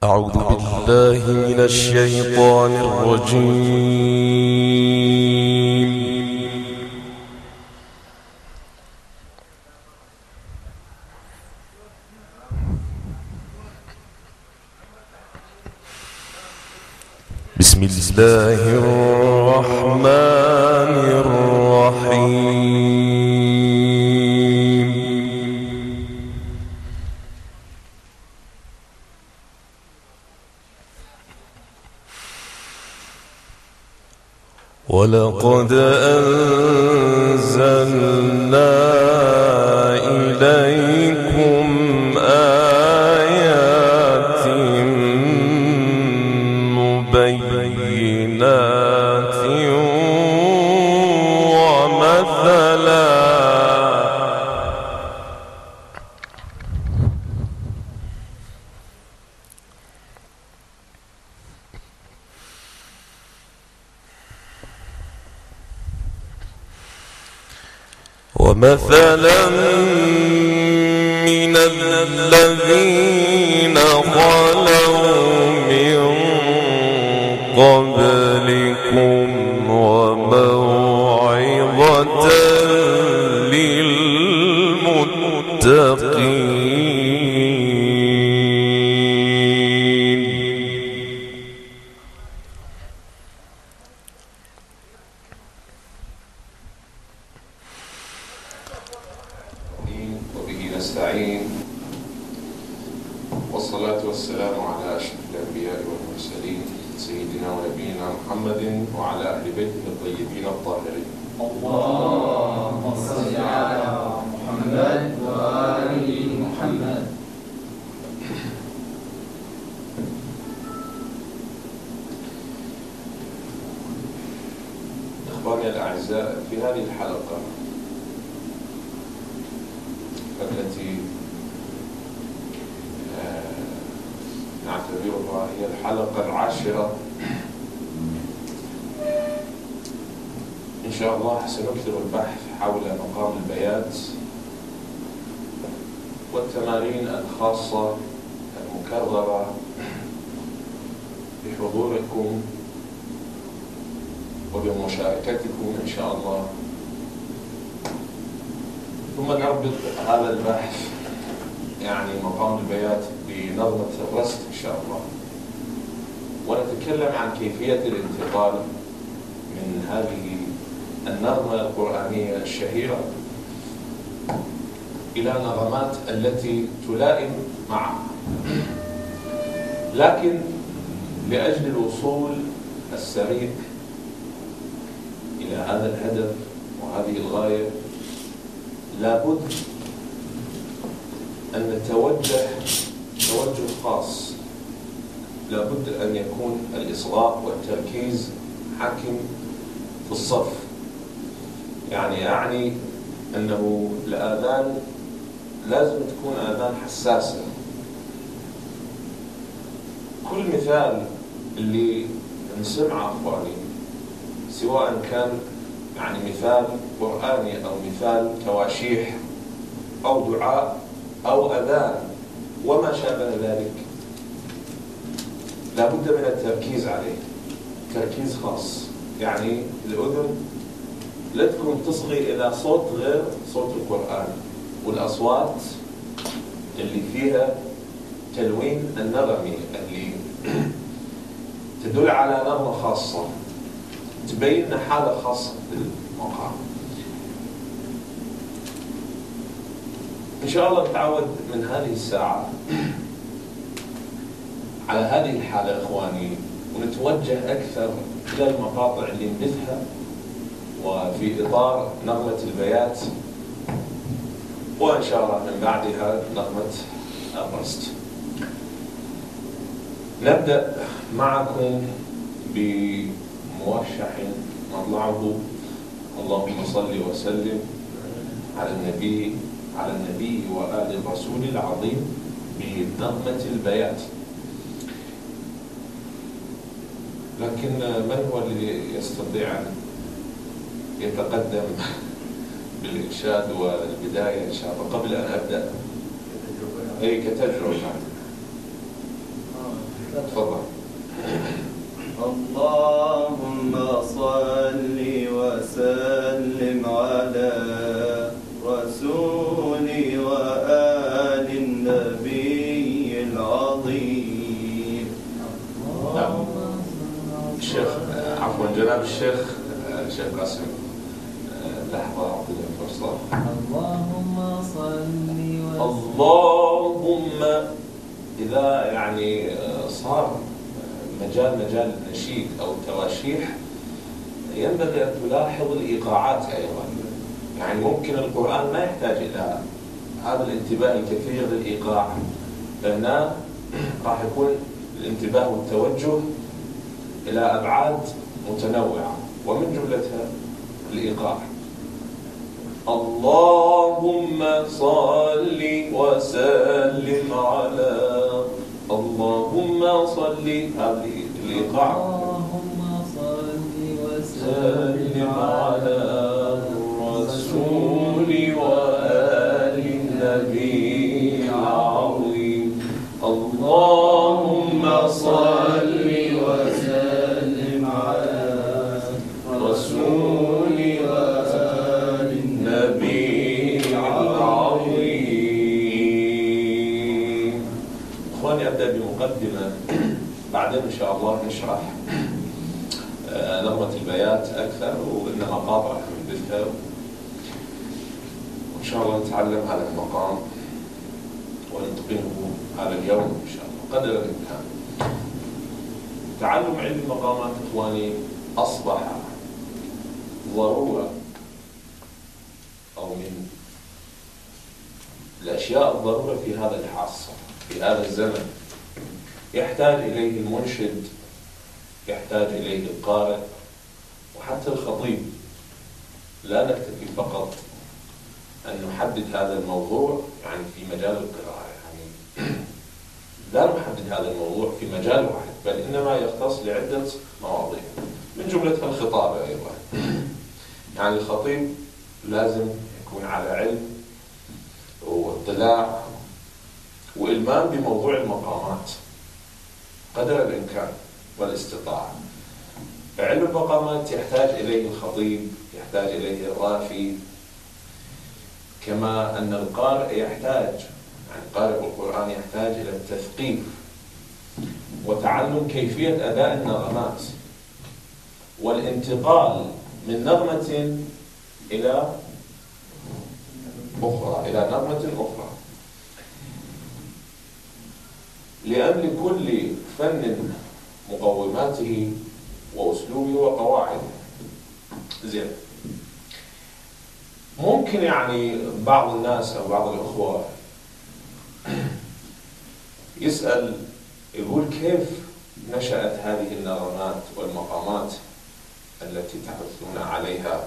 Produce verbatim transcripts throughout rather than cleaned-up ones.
أعوذ بالله من الشيطان الرجيم. بسم الله الرحمن الرحيم. ولقد أنزلنا إليكم آيات مبينات ومثلا ومثلا من الذين خلوا من قبلكم وموعظة للمتقين. وبه نستعين، والصلاة والسلام على أشرف الأنبياء والمرسلين سيدنا ونبينا محمد وعلى أهل بيته الطيبين الطاهرين. اللهم صل على محمد وآل محمد. إخواني الأعزاء، في هذه الحلقة التي نعتبرها هي الحلقة العاشرة إن شاء الله سنكثر البحث حول مقام البيات والتمارين الخاصة المكررة بحضوركم وبمشاركتكم إن شاء الله، ثم نربط هذا البحث يعني مقام البيات بنظمة الرست إن شاء الله، ونتكلم عن كيفية الانتقال من هذه النغمة القرآنية الشهيرة إلى نغمات التي تلائم معها. لكن لأجل الوصول السريع إلى هذا الهدف وهذه الغاية لابد أن نتوجه توجه خاص، لابد أن يكون الإصغاء والتركيز حاكم في الصف. يعني أعني أنه الآذان لازم تكون آذان حساسة. كل مثال اللي نسمعه أخواني، سواء كان يعني مثال قرآني أو مثال تواشيح أو دعاء أو أذان وما شابه ذلك، لا بد من التركيز عليه تركيز خاص. يعني الأذن لا تكون تصغي إلى صوت غير صوت القرآن، والأصوات اللي فيها تلوين النغمي اللي تدل على نغمة خاصة تبين حالة خاصة بالمقام. إن شاء الله نتعود من هذه الساعة على هذه الحالة إخواني، ونتوجه أكثر إلى المقاطع اللي نبثها وفي إطار نغمة البيات، وإن شاء الله من بعدها نغمة الرست. نبدأ معكم بموشح مطلعه اللهم صل وسلم على النبي على النبي وآل الرسول العظيم بنغمة البيات. لكن من هو الذي يستطيع أن يتقدم بالإرشاد والبداية إن شاء الله قبل أن أبدأ؟ أي كتجربة. العظيم. نعم. الشيخ عفوا جناب الشيخ الشيخ قاسم لحظة أعطي فرصة. اللهم صل وسلم. اللهم إذا يعني صار مجال مجال النشيد أو التواشيح ينبغي أن تلاحظ الإيقاعات أيضا. يعني ممكن القرآن ما يحتاج إلى هذا الانتباه الكثير للإيقاع، لأنه راح يكون الانتباه والتوجه إلى أبعاد متنوعة ومن جملتها الإيقاع. اللهم صل وسلم على اللهم صل، هذه الإيقاع. اللهم صل وسلم على الرسول وآل النبي العظيم. اللهم صل وسلم على الرسول وآل النبي العظيم. إخواني أبدأ بمقدمة، بعدين إن شاء الله نشرح نغمة البيات أكثر وإن مقاطع نثبتها، وإن شاء الله نتعلم هذا المقام ونتقنه هذا اليوم إن شاء الله قدر الإمكان. تعلم علم المقامات إخواني أصبح ضرورة، أو من الأشياء الضرورة في هذا العصر في هذا الزمن. يحتاج إليه المنشد، يحتاج إليه القارئ، وحتى الخطيب. لا نكتفي فقط أن نحدد هذا الموضوع يعني في مجال القراءة، يعني لا نحدد هذا الموضوع في مجال واحد، بل إنما يختص لعدة مواضيع من جملتها الخطابة أيضا. يعني الخطيب لازم يكون على علم واطلاع وإلمام بموضوع المقامات قدر الإمكان والاستطاعة. علم المقامات يحتاج إليه الخطيب، يحتاج إليه الرافي، كما أن القارئ يحتاج، يعني قارئ القرآن يحتاج إلى التثقيف وتعلم كيفية أداء النغمات والانتقال من نغمة إلى أخرى إلى نغمة أخرى، لأن لكل فن مقوماته وأسلوبه وقواعده. زين، ممكن يعني بعض الناس أو بعض الأخوة يسأل يقول كيف نشأت هذه النغمات والمقامات التي تحثون عليها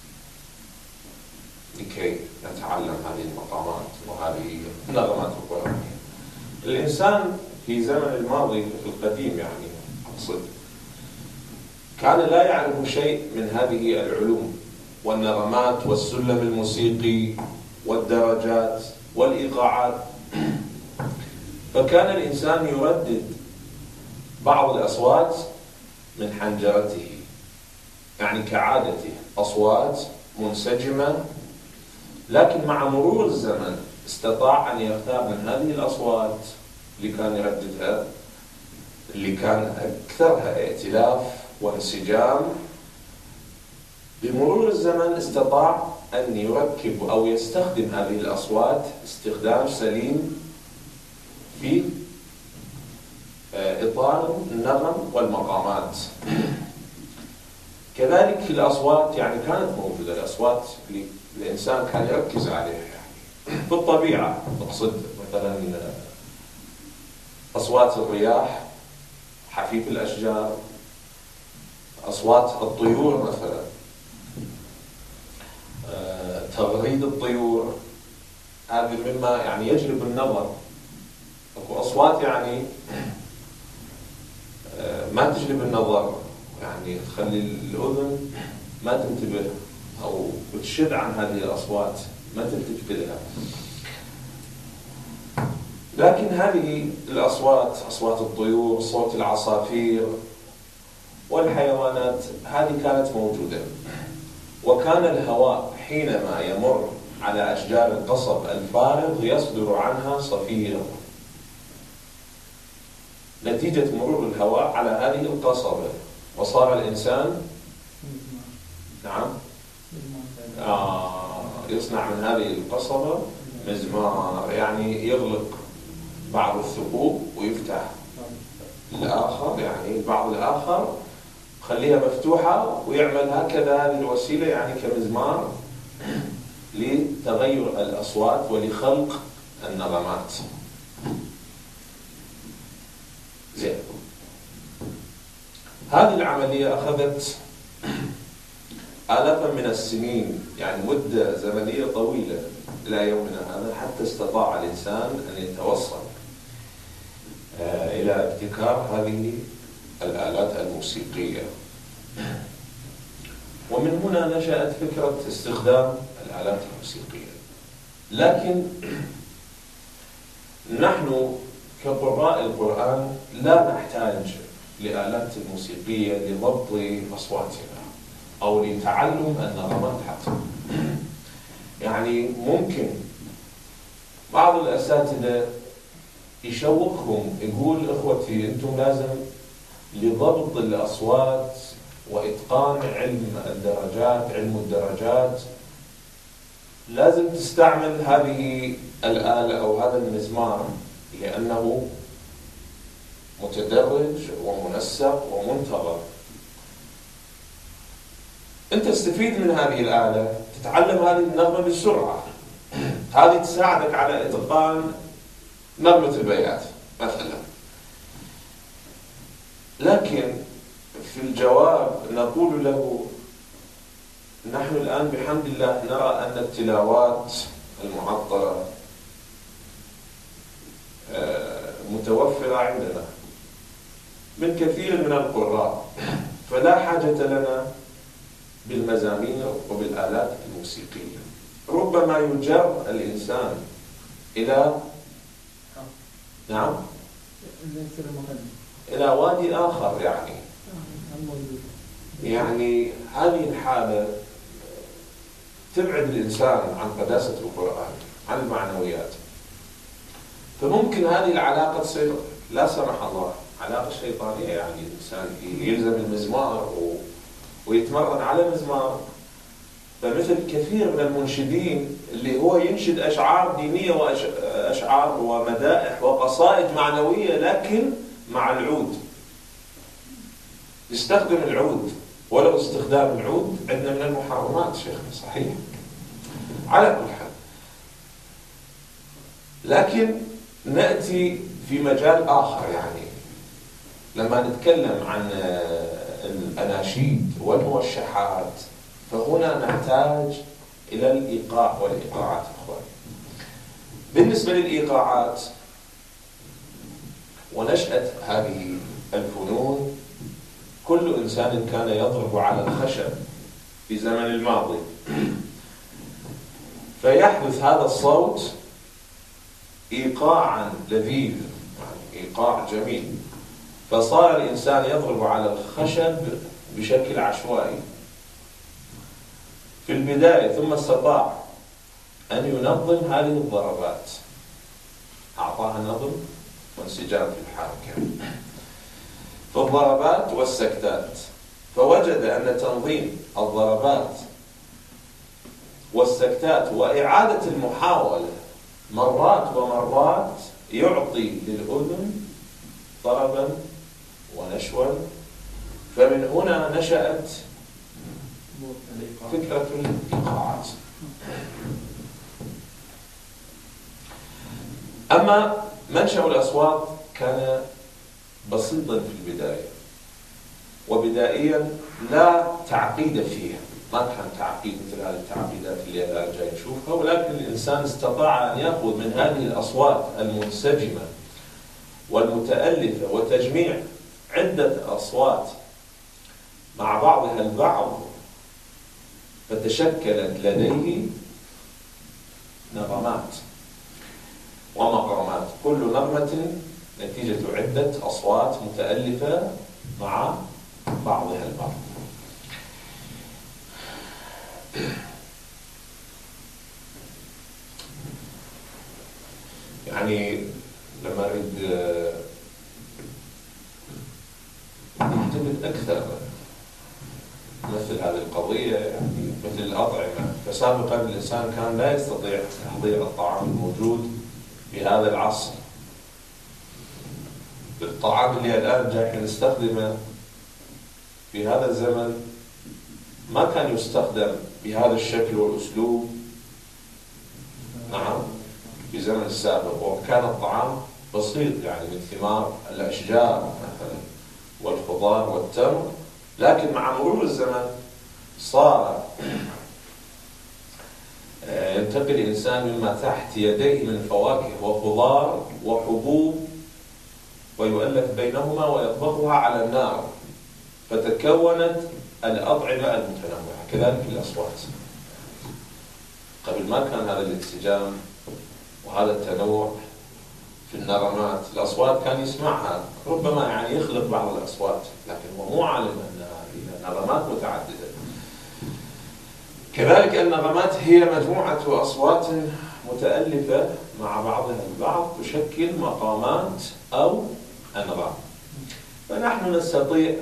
لكي نتعلم هذه المقامات وهذه النغمات القرآنية. الإنسان في زمن الماضي في القديم يعني أقصد كان لا يعرف شيء من هذه العلوم والنغمات والسلم الموسيقي والدرجات والإيقاعات، فكان الإنسان يردد بعض الأصوات من حنجرته، يعني كعادته أصوات منسجمة، لكن مع مرور الزمن استطاع أن يختار من هذه الأصوات اللي كان يرددها اللي كان أكثرها ائتلاف وانسجام. بمرور الزمن استطاع أن يركب أو يستخدم هذه الأصوات استخدام سليم في إطار النغم والمقامات. كذلك في الأصوات يعني كانت موجودة الأصوات اللي الإنسان كان يركز عليها، يعني في الطبيعة أقصد مثلا أصوات الرياح، حفيف الأشجار، أصوات الطيور مثلا، تغريد الطيور، هذه مما يعني يجلب النظر. أكو أصوات يعني ما تجلب النظر، يعني تخلي الأذن ما تنتبه أو بتشد عن هذه الأصوات ما تلتفت لها. لكن هذه الأصوات، أصوات الطيور، صوت العصافير والحيوانات، هذه كانت موجودة. وكان الهواء حينما يمر على أشجار القصب الفارغ يصدر عنها صفير، نتيجة مرور الهواء على هذه القصبة، وصار الإنسان نعم آه يصنع من هذه القصبة مزمار، يعني يغلق بعض الثقوب ويفتح الآخر، يعني البعض الآخر خليها مفتوحة ويعمل هكذا هذه الوسيلة يعني كمزمار لتغير الأصوات ولخلق النغمات. زين، هذه العملية أخذت آلافا من السنين، يعني مدة زمنية طويلة إلى يومنا هذا، حتى استطاع الإنسان أن يتوصل إلى ابتكار هذه الآلات الموسيقية. ومن هنا نشأت فكرة استخدام الآلات الموسيقية. لكن نحن كقراء القرآن لا نحتاج لآلات موسيقية لضبط أصواتنا أو لتعلم النغمات حتى. يعني ممكن بعض الأساتذة يشوقهم، يقول إخوتي أنتم لازم لضبط الأصوات وإتقان علم الدرجات علم الدرجات لازم تستعمل هذه الآلة أو هذا المزمار، لأنه متدرج ومنسق ومنتظر. أنت تستفيد من هذه الآلة، تتعلم هذه النغمة بسرعة، هذه تساعدك على إتقان نغمة البيات مثلا. لكن في الجواب نقول له نحن الآن بحمد الله نرى أن التلاوات المعطرة متوفرة عندنا من كثير من القراء، فلا حاجة لنا بالمزامير وبالآلات الموسيقية. ربما يجر الإنسان إلى نعم إلى وادي آخر، يعني يعني هذه الحالة تبعد الإنسان عن قداسة القرآن، عن المعنويات. فممكن هذه العلاقة تصير لا سمح الله علاقة شيطانية، يعني الإنسان يلزم المزمار ويتمرن على مزمار. فمثل كثير من المنشدين اللي هو ينشد أشعار دينية وأشعار ومدائح وقصائد معنوية، لكن مع العود، يستخدم العود، ولو استخدام العود عندنا من المحرمات شيخنا، صحيح على كل حال. لكن نأتي في مجال آخر، يعني لما نتكلم عن الأناشيد والموشحات فهنا نحتاج إلى الإيقاع والإيقاعات. أخواني، بالنسبة للإيقاعات ونشأة هذه الفنون، كل إنسان كان يضرب على الخشب في زمن الماضي فيحدث هذا الصوت إيقاعا لذيذ، يعني إيقاع جميل، فصار الإنسان يضرب على الخشب بشكل عشوائي في البداية، ثم استطاع أن ينظم هذه الضربات، أعطاها نظم وانسجام في الحركة في الضربات والسكتات. فوجد أن تنظيم الضربات والسكتات وإعادة المحاولة مرات ومرات يعطي للأذن طربا ونشوا. فمن هنا نشأت فكرة الإيقاعات. أما منشأ الأصوات كان بسيطا في البداية، وبدائيا لا تعقيد فيها، ما كان تعقيد مثل هذه التعقيدات اللي الآن جاي نشوفها، ولكن الإنسان استطاع أن يأخذ من هذه الأصوات المنسجمة والمتألفة وتجميع عدة أصوات مع بعضها البعض، فتشكلت لديه نغمات ومقامات، كل نغمة نتيجة عدة أصوات متألفة مع بعضها البعض. يعني لما أريد أكثر مثل هذه القضية، يعني مثل الأطعمة. فسابقا الإنسان كان لا يستطيع تحضير الطعام الموجود في هذا العصر. الطعام اللي الآن جاي نستخدمه في هذا الزمن ما كان يستخدم بهذا الشكل والأسلوب، نعم، في زمن السابق. وكان الطعام بسيط، يعني من ثمار الأشجار مثلا والخضار والتمر. لكن مع مرور الزمن صار ينتقل الإنسان مما تحت يديه من فواكه وخضار وحبوب ويؤلف بينهما ويطبخها على النار، فتكونت الأطعمة المتنوعة. كذلك الأصوات، قبل ما كان هذا الانسجام وهذا التنوع في النغمات. الأصوات كان يسمعها، ربما يعني يخلق بعض الأصوات، لكن هو مو عالم أن هذه نغمات متعددة. كذلك النغمات هي مجموعة أصوات متألفة مع بعضها البعض تشكل مقامات أو أنغام. فنحن نستطيع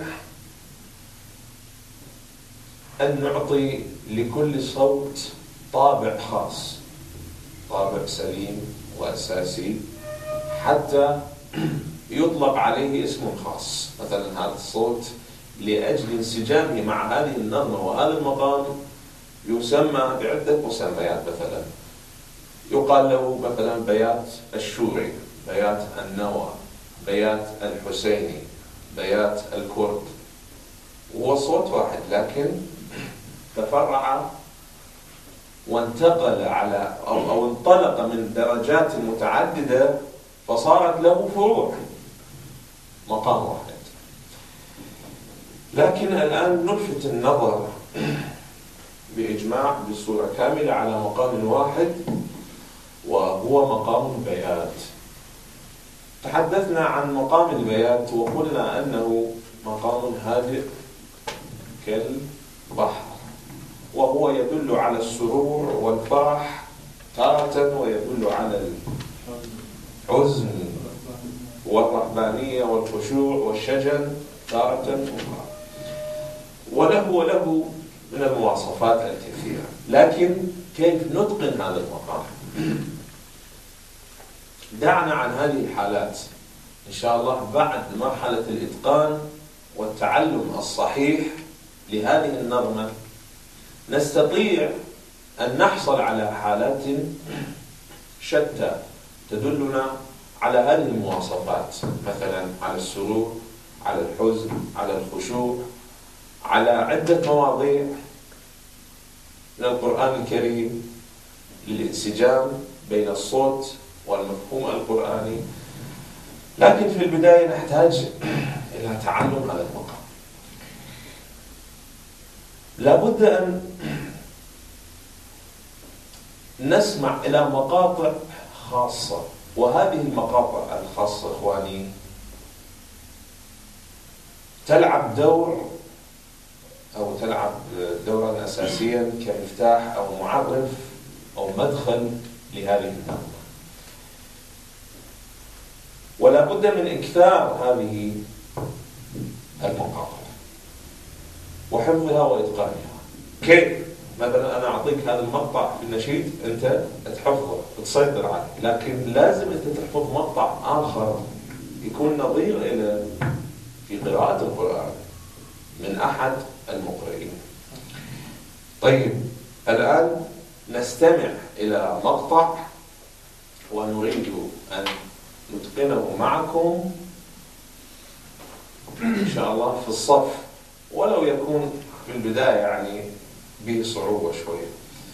أن نعطي لكل صوت طابع خاص، طابع سليم وأساسي، حتى يطلق عليه اسم خاص. مثلا هذا الصوت لأجل انسجامه مع هذه النغمة وهذا المقام يسمى بعدة مسميات. مثلا يقال له مثلا بيات الشوري، بيات النوى، بيات الحسيني، بيات الكرد. هو صوت واحد لكن تفرع وانتقل على أو, أو انطلق من درجات متعددة فصارت له فروع، مقام واحد. لكن الآن نلفت النظر بإجماع بصورة كاملة على مقام واحد، وهو مقام البيات. تحدثنا عن مقام البيات وقلنا أنه مقام هادئ كالبحر، وهو يدل على السرور والفرح تارة، ويدل على الحزن والرهبانية والخشوع والشجن تارة أخرى، وله وله من المواصفات الكثيرة. لكن كيف نتقن هذا المقام؟ دعنا عن هذه الحالات إن شاء الله بعد مرحلة الإتقان والتعلم الصحيح لهذه النغمة. نستطيع أن نحصل على حالات شتى تدلنا على هذه المواصفات، مثلا على السرور، على الحزن، على الخشوع، على عدة مواضيع من القرآن الكريم للانسجام بين الصوت والمفهوم القرآني. لكن في البداية نحتاج إلى تعلم هذا المقام. لابد أن نسمع إلى مقاطع خاصة، وهذه المقاطع الخاصة إخواني تلعب دور أو تلعب دورا أساسيا كمفتاح أو معرف أو مدخل لهذه النغمة. ولا بد من إكثار هذه المقاطع وحفظها وإتقانها. كيف؟ مثلا أنا أعطيك هذا المقطع في النشيد، أنت تحفظه وتسيطر عليه، لكن لازم أنت تحفظ مقطع آخر يكون نظير إلى في قراءة القرآن من أحد المقرئين. طيب، الآن نستمع إلى مقطع ونريد أن نتقنه معكم إن شاء الله في الصف، ولو يكون في البداية يعني به صعوبة شوية.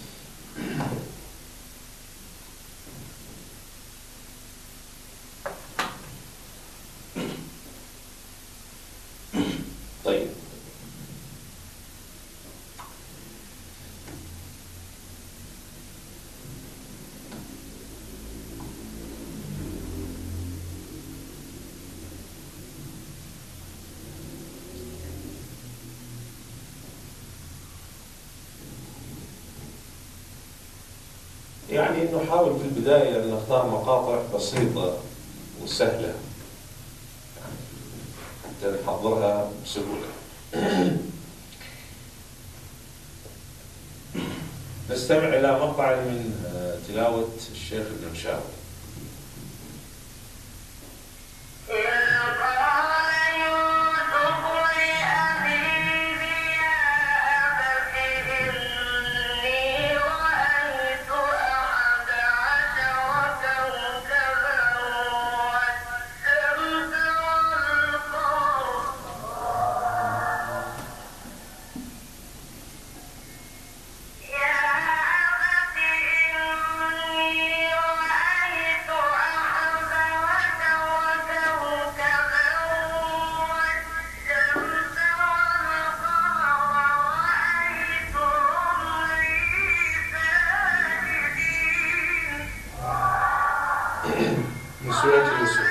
طيب، يعني نحاول في البداية أن نختار مقاطع بسيطة وسهلة. حتى نحضرها بسهولة. نستمع إلى مقطع من تلاوة الشيخ ابن مشاوي. من سورة يوسف.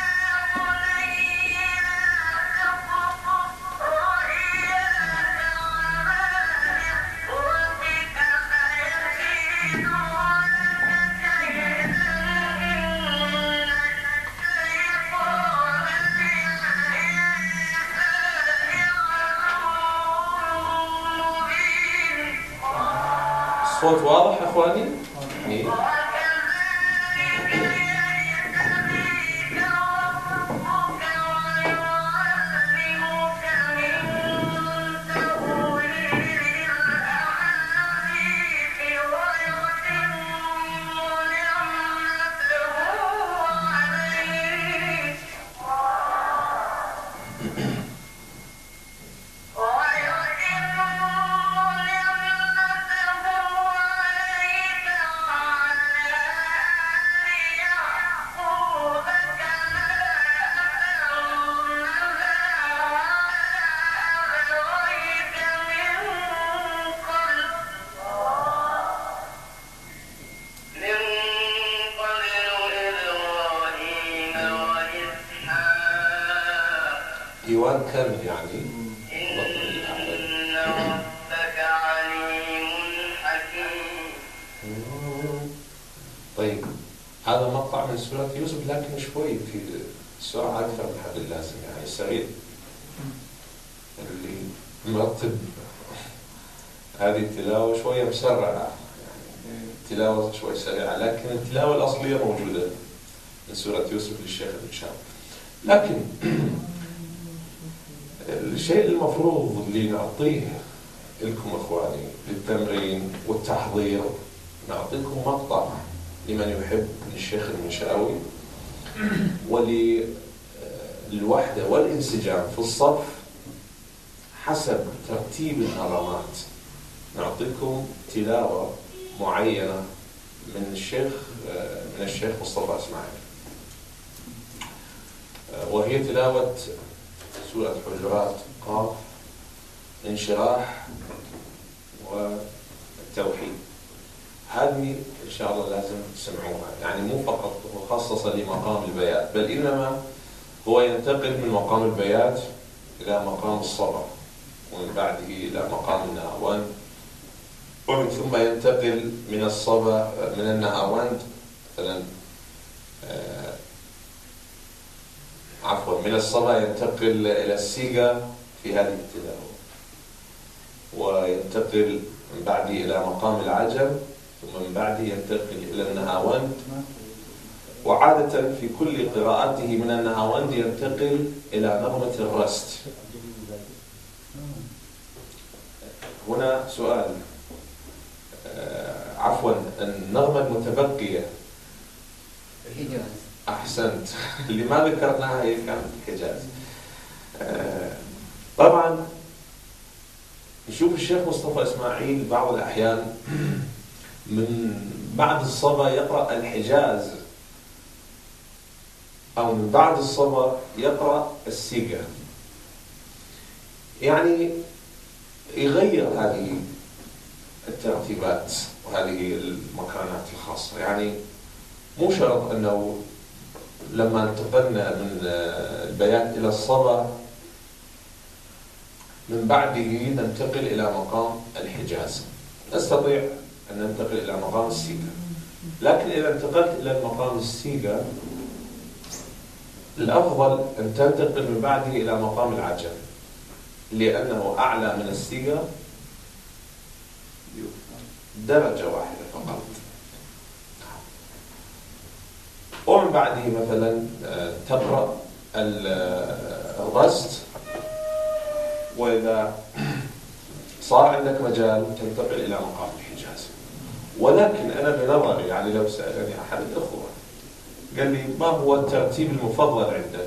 الصوت واضح اخواني؟ إيه؟ ديوان كامل يعني. إن ربك عليم حكيم. طيب هذا مقطع من سورة يوسف لكن شوي في سرعة أكثر من حد اللازم، يعني سريع. اللي مرتب هذه التلاوة شوية مسرعة، يعني التلاوة شوي سريعة، لكن التلاوة الأصلية موجودة من سورة يوسف للشيخ ابن مشاوي. لكن الشيء المفروض اللي نعطيه لكم اخواني للتمرين والتحضير، نعطيكم مقطع لمن يحب من الشيخ المشاوي وللوحدة والانسجام في الصف حسب ترتيب النغمات. نعطيكم تلاوة معينة من الشيخ من الشيخ مصطفى اسماعيل، وهي تلاوة سورة حجرات، قاف، انشراح والتوحيد. هذه إن شاء الله لازم تسمعوها، يعني مو فقط مخصصة لمقام البيات، بل إنما هو ينتقل من مقام البيات إلى مقام الصبر، ومن بعده إلى مقام النهاوند، ومن ثم ينتقل من الصبا من النهاوند مثلا آه عفوا من الصبا ينتقل إلى السيغا في هذه التلاوة، وينتقل من بعده إلى مقام العجم، ثم من بعده ينتقل إلى النهاوند، وعادة في كل قراءاته من النهاوند ينتقل إلى نغمة الرست. هنا سؤال، آه عفوا النغمة المتبقية الحجاز. أحسنت، اللي ما ذكرناها هي كانت الحجاز. آه طبعا نشوف الشيخ مصطفى إسماعيل بعض الأحيان من بعد الصبا يقرأ الحجاز، أو من بعد الصبا يقرأ السيغا، يعني يغير هذه الترتيبات وهذه المكانات الخاصة. يعني مو شرط أنه لما انتقلنا من البيات إلى الصبا من بعده ننتقل إلى مقام الحجاز، نستطيع أن ننتقل إلى مقام السيغا، لكن إذا انتقلت إلى مقام السيغا الأفضل أن تنتقل من بعده إلى مقام العجم، لأنه أعلى من الصيغة درجة واحدة فقط. ومن بعده مثلا تقرأ الرست، وإذا صار عندك مجال تنتقل إلى مقام الحجاز. ولكن أنا بنظري يعني لو سألني أحد الأخوة قال لي ما هو الترتيب المفضل عندك؟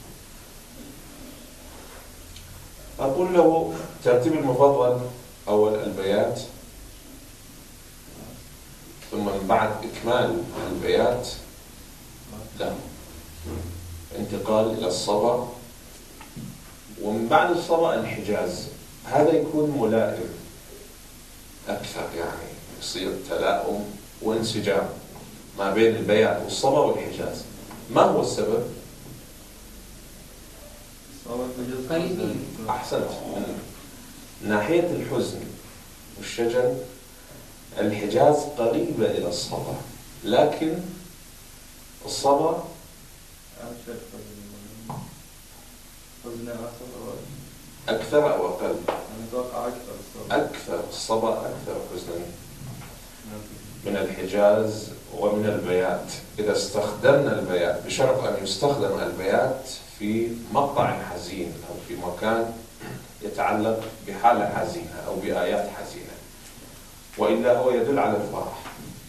أقول له الترتيب المفضل أول البيات، ثم من بعد إكمال البيات لا انتقال إلى الصبا، ومن بعد الصبا الحجاز. هذا يكون ملائم أكثر، يعني يصير تلاؤم وانسجام ما بين البيات والصبا والحجاز. ما هو السبب؟ قريبين. أحسنت. من ناحية الحزن والشجن الحجاز قريبة إلى الصبا، لكن الصبا أكثر أو أقل؟ أكثر. الصبا أكثر حزنا من الحجاز ومن البيات، إذا استخدمنا البيات، بشرط أن يستخدم البيات في مقطع حزين أو في مكان يتعلق بحالة حزينة أو بآيات حزينة، وإلا هو يدل على الفرح.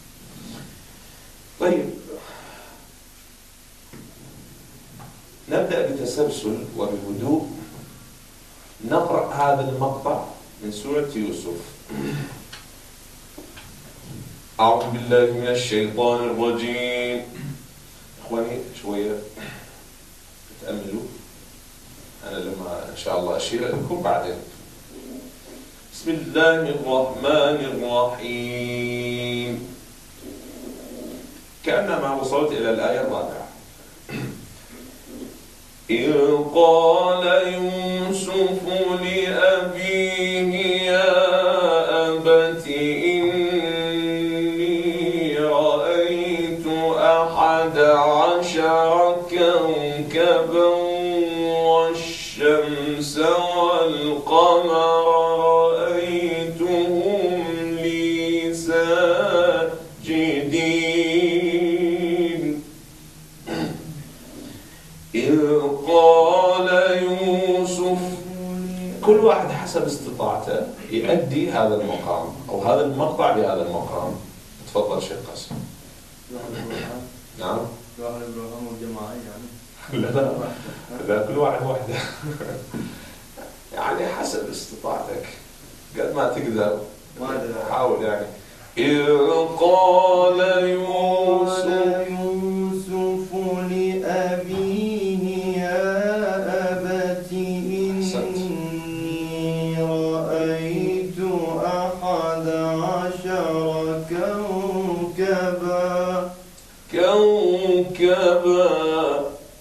طيب، نبدأ بتسلسل وبهدوء نقرأ هذا المقطع من سورة يوسف. أعوذ بالله من الشيطان الرجيم. إخواني شوية تأملوا، أنا لما إن شاء الله أشير لكم بعدين. بسم الله الرحمن الرحيم. كأنما وصلت إلى الآية الرابعة. إذ قال يوسف لأبيه يا أبت إني رأيت أحد عشر كوكبا والشمس والقمر رأيتهم لي ساجدين. إذ قال يوسف، كل واحد حسب استطاعته يؤدي هذا المقام أو هذا المقطع بهذا المقام. تفضل شيخ قاسم. نعم. واحد إبراهيم والجماعة يعني. لا لا لا، كل واحد وحده. يعني حسب استطاعتك قد ما تقدر حاول يعني. إذ قال يوسف يوسف لأبيه يا أبت إني رأيت أحد عشر كوكبا كوكبا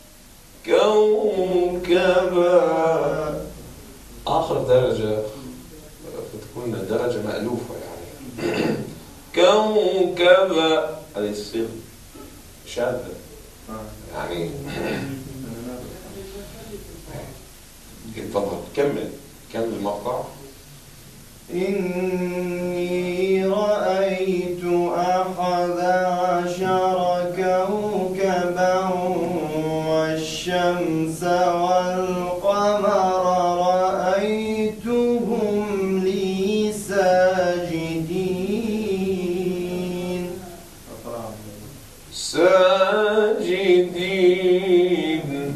كوكبا. آخر درجة فتكون درجة مألوفة يعني. كوكبا هذه تصير شاذة يعني. تفضل كمل كمل المقطع. إني رأيت أحد عشر كوكبا والشمس والقمر رأيتهم لي ساجدين. ساجدين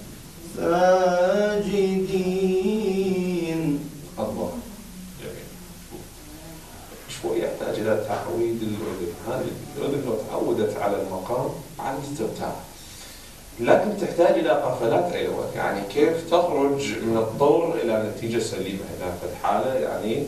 ساجدين. الله جميل. شوي يحتاج إلى تعويد الأذن. هذه الأذن لو تعودت على المقام عاد ترتاح، لكن تحتاج إلى قفلات أيضا، يعني كيف تخرج من الطور إلى نتيجة سليمة. هنا في الحالة يعني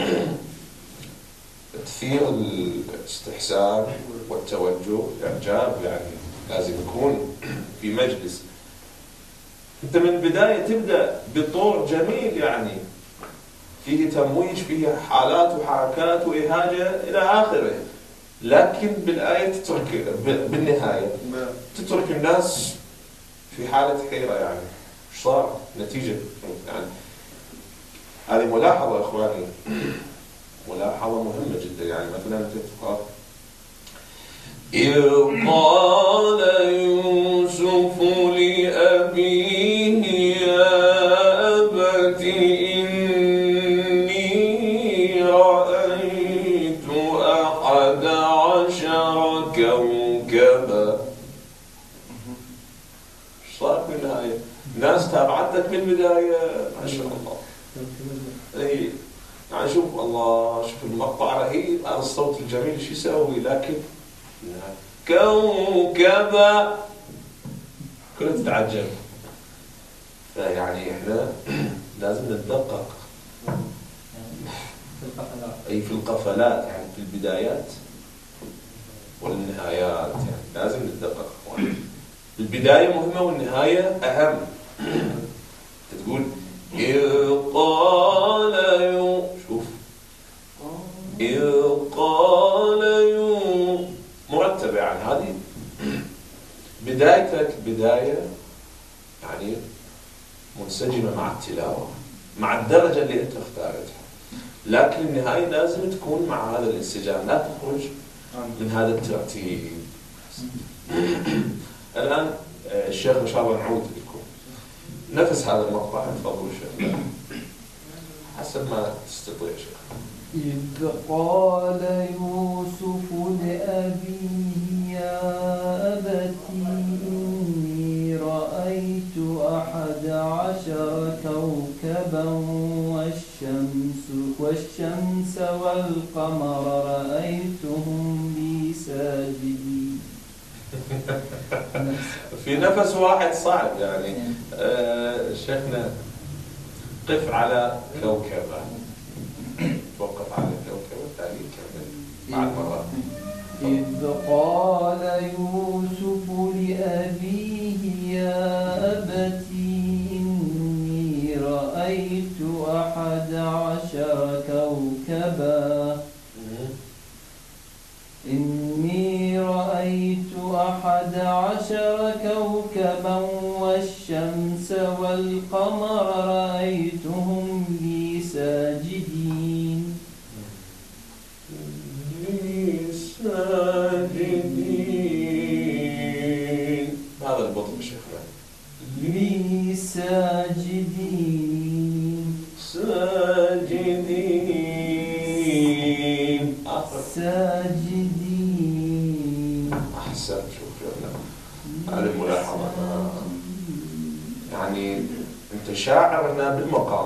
تثير الاستحسان والتوجه الإعجاب، يعني لازم يكون في مجلس. أنت من البداية تبدأ بطور جميل يعني فيه تمويج، فيه حالات وحركات وإهاجة إلى آخره، لكن بالآية تترك بالنهاية تترك الناس في حالة حيرة يعني ايش صار؟ نتيجة يعني هذه ملاحظة إخواني، ملاحظة مهمة جدا. يعني مثلا تقرأ إذ قال يوسف لأبيه يا أبت إني رأيت أحد عشر كوكبا. ايش صار في النهاية؟ الناس تابعتك من البداية ما شاء الله. اي يعني شوف الله، شوف المقطع رهيب، هذا الصوت الجميل شو يسوي، لكن كوكبا كلها تتعجب. فيعني احنا لازم نتدقق اي في القفلات، يعني في البدايات والنهايات، يعني لازم نتدقق. البداية مهمة والنهاية أهم. تقول إذ قال يو، شوف إذ قال يو مرتبة، يعني هذه بدايتك بداية يعني منسجمة مع التلاوة مع الدرجة اللي أنت اختارتها، لكن النهاية لازم تكون مع هذا الانسجام، لا تخرج من هذا الترتيب. الآن الشيخ إن شاء الله نعود لكم نفس هذا المقطع. تفضلوا شيخ حسب ما تستطيع شيخ. إذ قال يوسف لأبيه يا أبت إني رأيت أحد عشر كوكبا والشمس والشمس والقمر رأيتهم لي ساجدين. في نفس واحد صعب يعني. آه شيخنا قف على كوكبة، توقف على الكوكبة التالي كمل مع المرة. إذ قال يوسف لأبيه يا أبت إني رأيت أحد عشر كوكبا إني رأيت أحد عشر كوكبا والشمس والقمر رأيتهم لي ساجدين. لي ساجدين، هذا البطء شيخنا. لي ساجدين ساجدين ساجدين. أحسن. شوف شيخنا هذه الملاحظة، يعني أنت شاعر أنها بالمقام.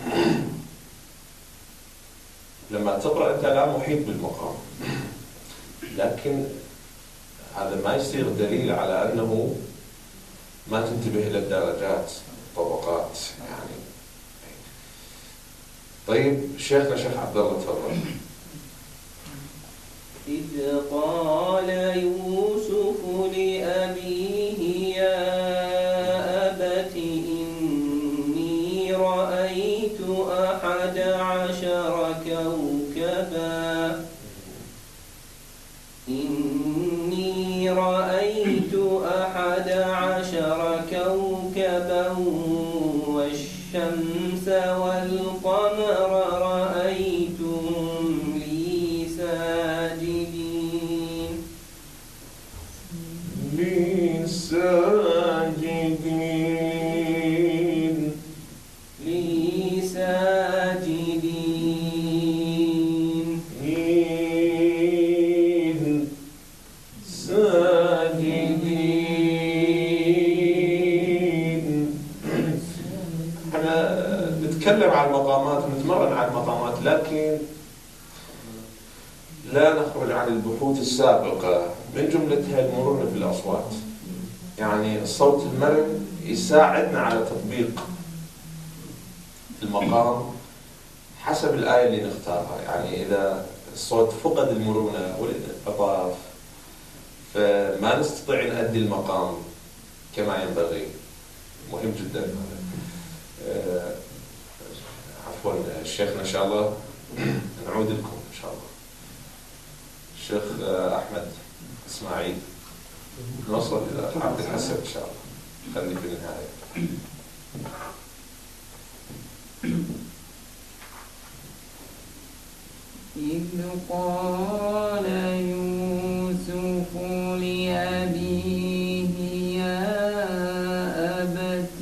لما تقرأ أنت لا محيط بالمقام، لكن هذا ما يصير دليل على أنه ما تنتبه إلى الدرجات الطبقات يعني. طيب شيخنا شيخ عبد الله تفضل. إذ قال يوسف لأبيه يا أبت إني رأيت أحد عشر كوكبا إني رأيت أحد عشر كوكبا والشمس والقمر رأيتهم لي ساجدين. لي ساجدين لي ساجدين إن ساجدين. احنا نتكلم عن المقامات ونتمرن على المقامات، لكن لا نخرج عن البحوث السابقة من جملتها المرونة في الأصوات. يعني الصوت المرن يساعدنا على تطبيق المقام حسب الآية اللي نختارها. يعني إذا الصوت فقد المرونة والانعطاف فما نستطيع نؤدي المقام كما ينبغي. مهم جدا هذا. آه عفوا شيخنا إن شاء الله نعود لكم إن شاء الله. الشيخ أحمد إسماعيل نوصل إلى عبد الحسن إن شاء الله. خلي في النهاية. إذ قال يوسف لأبيه يا أبت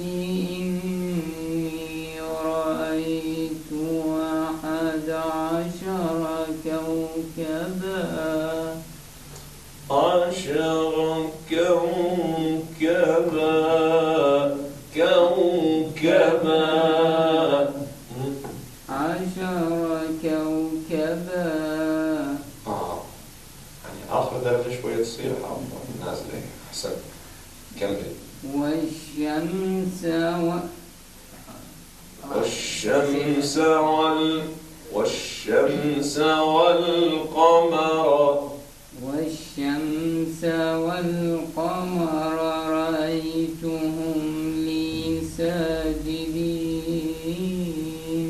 إني رأيت أحد عشر كوكبا عشر كوكبا كوكبا عشر كوكبا. آه يعني آخر درجة شوية تصير نازلة. أحسن كمل. والشمس و... والشمس وال والشمس والقمر والشمس والقمر رأيتهم لي ساجدين.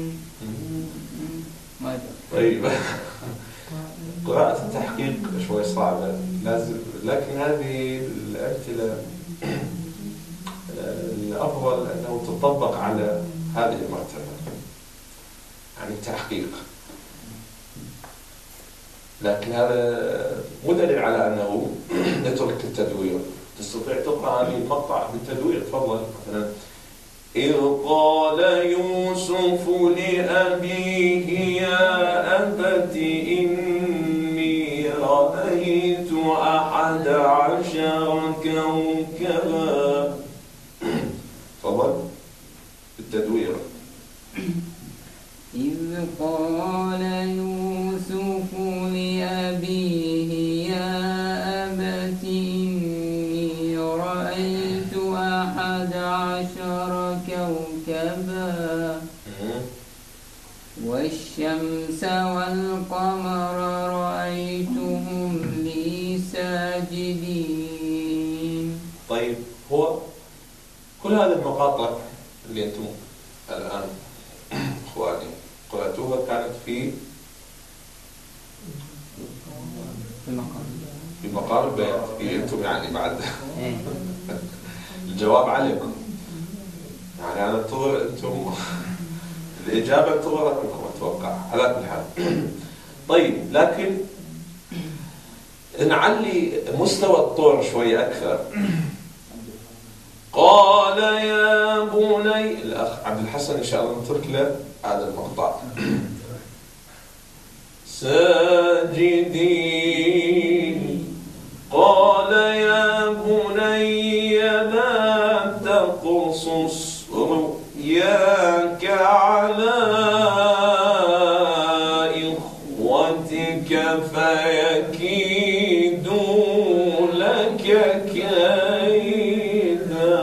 طيب قراءة التحقيق شوي صعبة لازم، لكن هذه الأمثلة الأفضل أنه تطبق على هذه المرتبة، يعني التحقيق. لكن هذا مو دليل على أنه نترك التدوير. تستطيع تقرأ هذه المقطع بالتدوير. تفضل. مثلا إذ قال يوسف لأبيه يا أبت إني رأيت أحد عشر كوكبا. تفضل بالتدوير. إذ قال يوسف لأبيه يا أبت إني رأيت أحد عشر كوكبا والشمس والقمر رأيتهم لي ساجدين. طيب هو كل هذه المقاطع اللي أنتم الآن إخواني قرأتوها كانت في في مقام البيان. في أنتم يعني بعد الجواب عليكم، يعني أنا انتظر أنتم الإجابة انتظرت منكم أتوقع على كل حال. طيب لكن نعلي مستوى الطور شوي أكثر. قال يا بني، الأخ عبد الحسن إن شاء الله نترك له هذا المقطع. ساجدين. قال يا بني لا تقصص رؤياك على إخوتك فيكيدوا لك كيدا.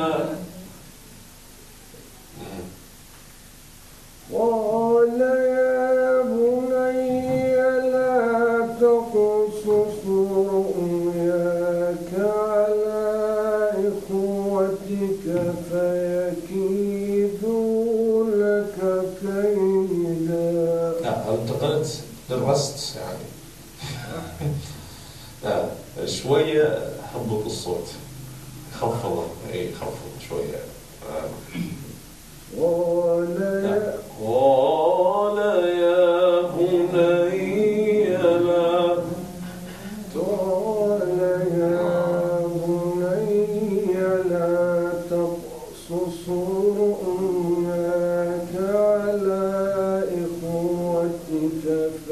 قال يا بني لا تقصص رؤياك على إخوتك فيكيدوا لك كيدا. لا انتقلت درست يعني. لا شوية هبط الصوت، خفضه. اي خفض شوية. قال يا قال يا بني لا قال يا بني لا تقصص رؤياك على إخوتك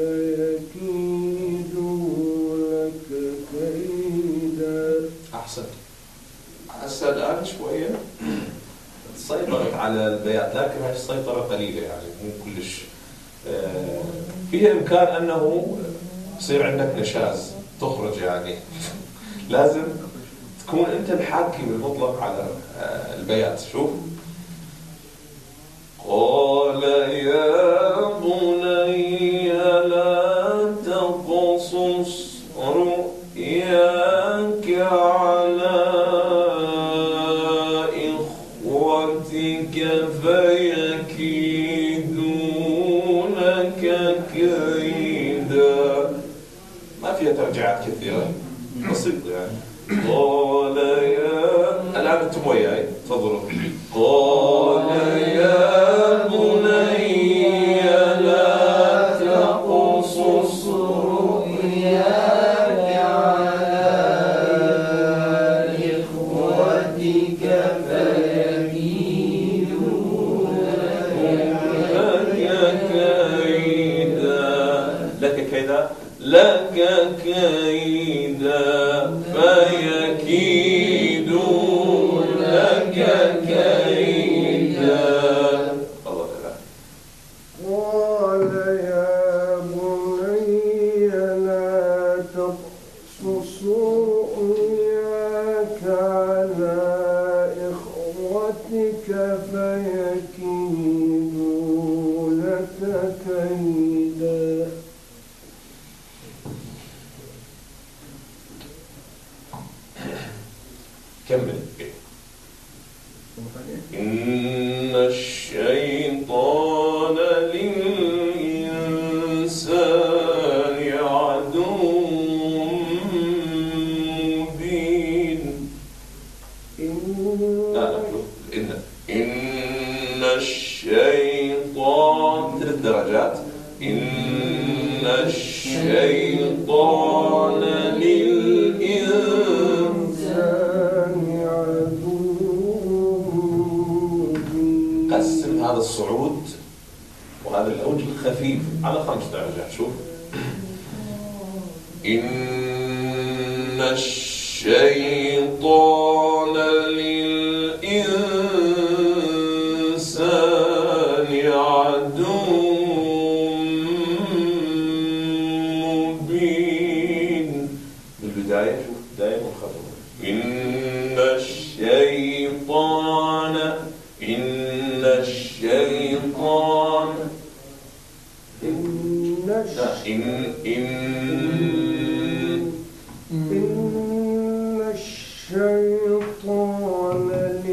فيكيدوا لك كيدا. أحسن. هسه الآن شوية سيطرت على البيان، لكن هاي السيطرة قليلة يعني مو كلش. آه فيها إمكان أنه يصير عندك نشاز تخرج يعني. لازم تكون أنت الحاكم المطلق على آه البيات. شوف. قال يا بني لا تقصص رؤياك على إخوتك فيكيدوا لك كيدا. ما فيها ترجعات كثيرة، بسيطة يعني. قال يا الآن أنتم وياي تفضلوا. قال يا بني لا تقصص رؤياك على إخوتك فيكيدوا لك كيدا. لك كيدا لك كيدا فيكيدوا لك كيدا. الله تعالى. قال يا بني لا تقصص رؤياك على إخوتك فيكيدوا لك كيدا. كمل. إن الشيطان للإنسان عدو مبين. لا لا إن إن الشيطان ثلاث درجات. إن الشيطان للإنسان قسم هذا الصعود وهذا الأوج الخفيف على خمس درجات. شوف إن الشيطان للإنسان عدو مبين. بالبداية شوف بداية منخفضة. إن الشيطان إن الشيطان إن إن إن إن الشيطان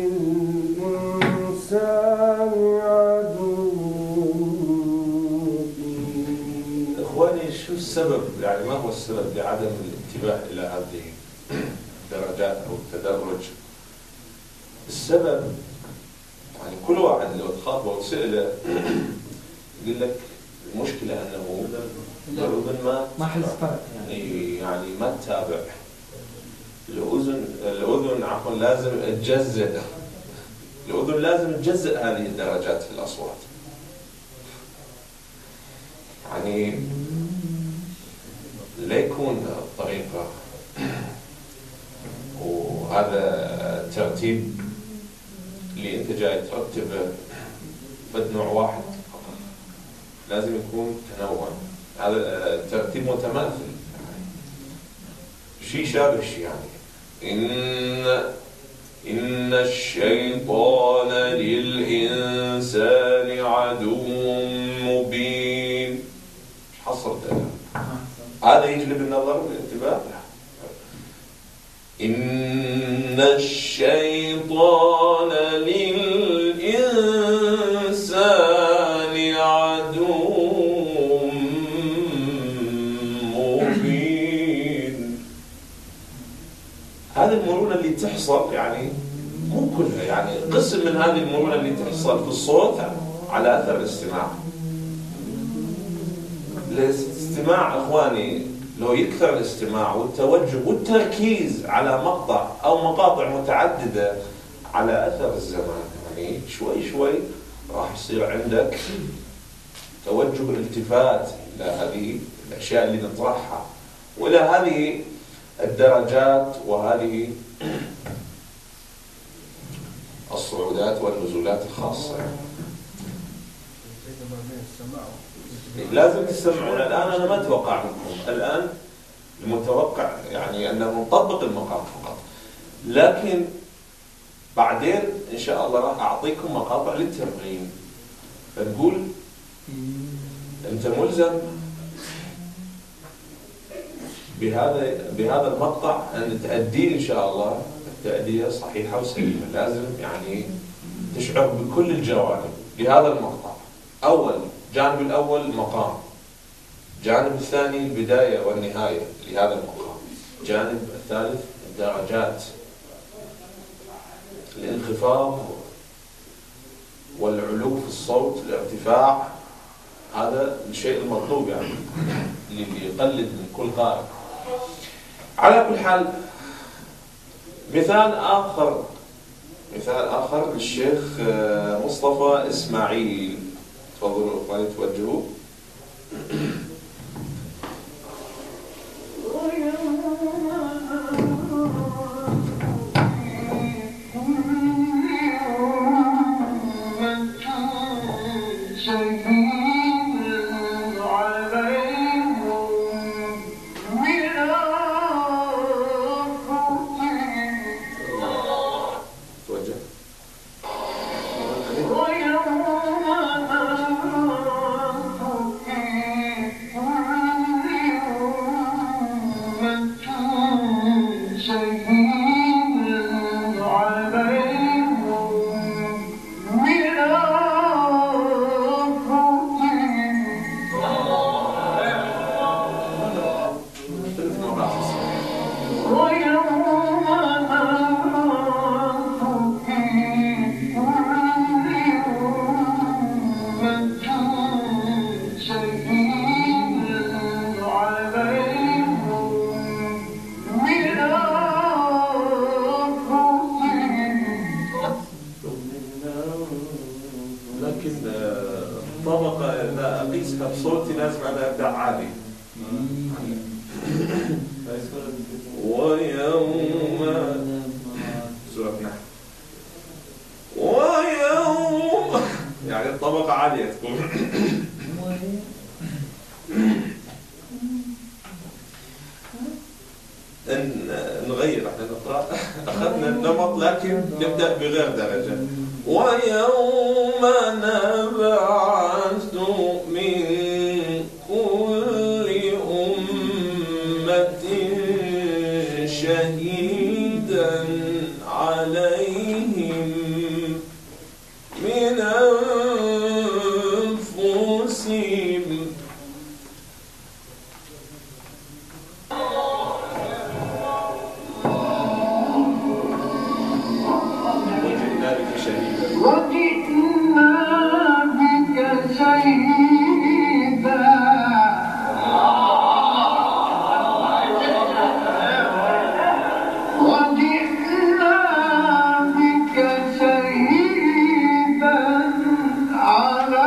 للإنسان عدو مبين. إخواني شو السبب يعني ما هو السبب لعدم الانتباه إلى هذه الدرجات أو التدرج؟ السبب يعني كل واحد لو تخاطبه وتسأله يقول لك المشكلة أنه الأذن ما ما حس فرق يعني. يعني ما تتابع. الأذن الأذن عفوا لازم تجزء الأذن لازم تجزء هذه الدرجات في الأصوات. يعني لا يكون الطريقة وهذا ترتيب اللي أنت جاي ترتبه بد نوع واحد فقط. لازم يكون تنوع. هذا ترتيب متماثل يعني شيء شابه شيء. يعني إن إن الشيطان للإنسان عدو مبين. حصلت هذا يجلب النظر والانتباه. إن الشيطان للإنسان عدو مبين. هذه المرونة اللي تحصل يعني مو كلها، يعني قسم من هذه المرونة اللي تحصل في الصوت على أثر الاستماع. الاستماع أخواني لو يكثر الاستماع والتوجه والتركيز على مقطع أو مقاطع متعددة على أثر الزمان، يعني شوي شوي راح يصير عندك توجه الالتفات إلى هذه الأشياء اللي نطرحها وإلى هذه الدرجات وهذه الصعودات والنزولات الخاصة. لازم تسمعون. الآن أنا ما أتوقع منكم، الآن المتوقع يعني أنه نطبق المقام فقط، لكن بعدين إن شاء الله راح أعطيكم مقاطع للتمرين. فنقول أنت ملزم بهذا بهذا المقطع أن تأديه إن شاء الله التأدية صحيحة وسليمة. لازم يعني تشعر بكل الجوانب لهذا المقطع. أول جانب الأول المقام، جانب الثاني البداية والنهاية لهذا المقام، جانب الثالث الدرجات، الانخفاض والعلو في الصوت، الارتفاع، هذا الشيء المطلوب يعني اللي بيقلد من كل قارئ. على كل حال، مثال آخر مثال آخر للشيخ مصطفى إسماعيل. تفضلوا إخواني توجهوا. بصوتي لازم على إبداع عالي. ويوم سورة نحل ويوم يعني الطبقة عالية تكون. نغير احنا نقرأ، أخذنا النمط لكن نبدأ بغير درجة. ويوم نبعث من كل أمة شهيدا عليهم من أنفسهم وجئنا بك شهيدا وجئنا بك شهيدا على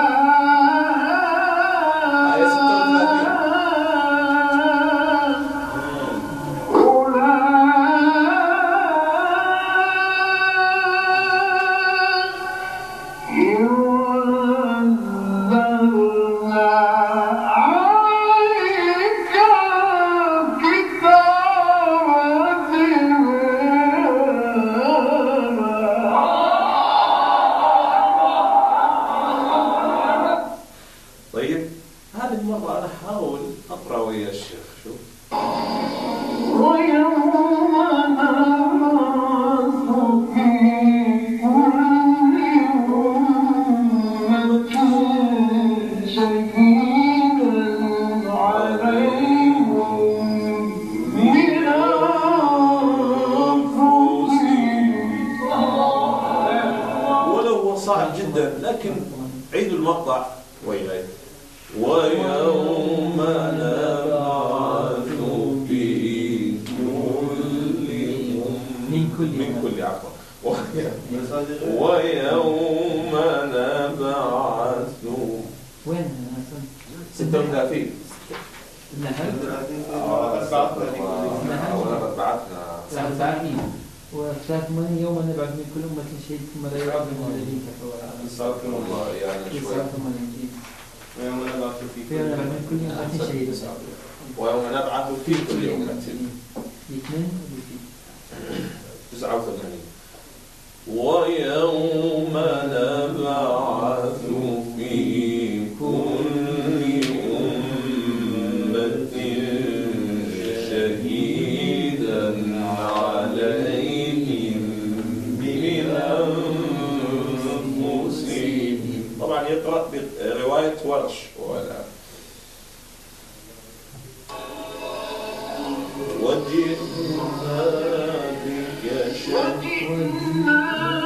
صعب جدا، لكن عيدوا المقطع وياي. ويوم نبعث في كل من كل من كل عفوا ويوم نبعث وين؟ ستة وثلاثين النحل؟ اه بعثنا بعثنا وثلاث من يوم نبعث من كل أمة شهيد ثم لا يعد من الذين كفروا استغفر الله يعني شوي. ويوم نبعث في كل من كل أمة شهيد ويوم نبعث في كل أمة اثنين تسعة وثمانين ويوم نبعث في كل أمة شهيدا عليهم من أنفسهم. طبعا يقرأ برواية ورش ولا وجئنا بك شهيدا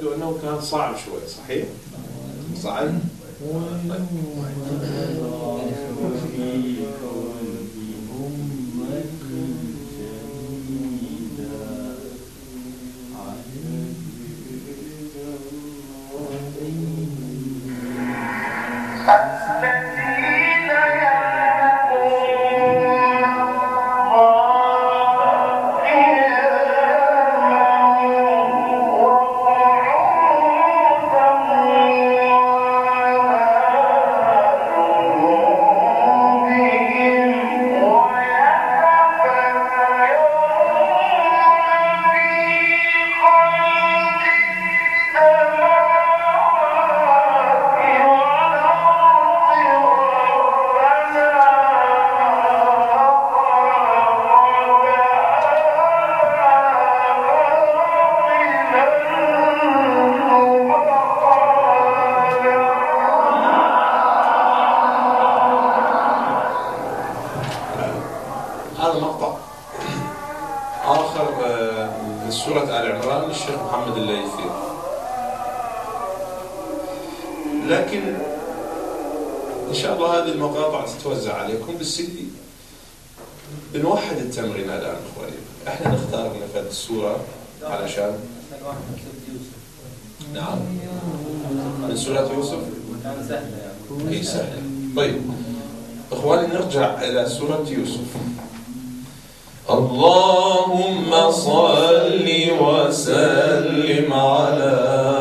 يبدو أنه كان صعب شوي، صحيح؟ صعب؟ هذا مقطع آخر من سورة آل عمران للشيخ محمد الليثي. لكن إن شاء الله هذه المقاطع تتوزع عليكم بالسدي. بنوحد التمرين الآن إخواني. إحنا نختار نفذ السورة علشان نعم من سورة يوسف هي سهلة. طيب إخواني نرجع إلى سورة يوسف. اللهم صل وسلم على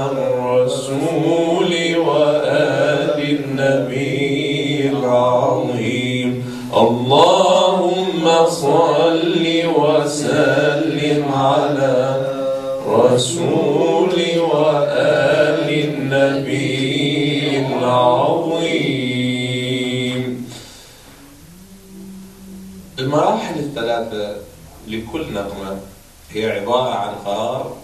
الرسول وآل النبي العظيم. اللهم صل وسلم على الرسول وآل النبي العظيم. المراحل الثلاثة لكل نغمة هي عبارة عن قرار،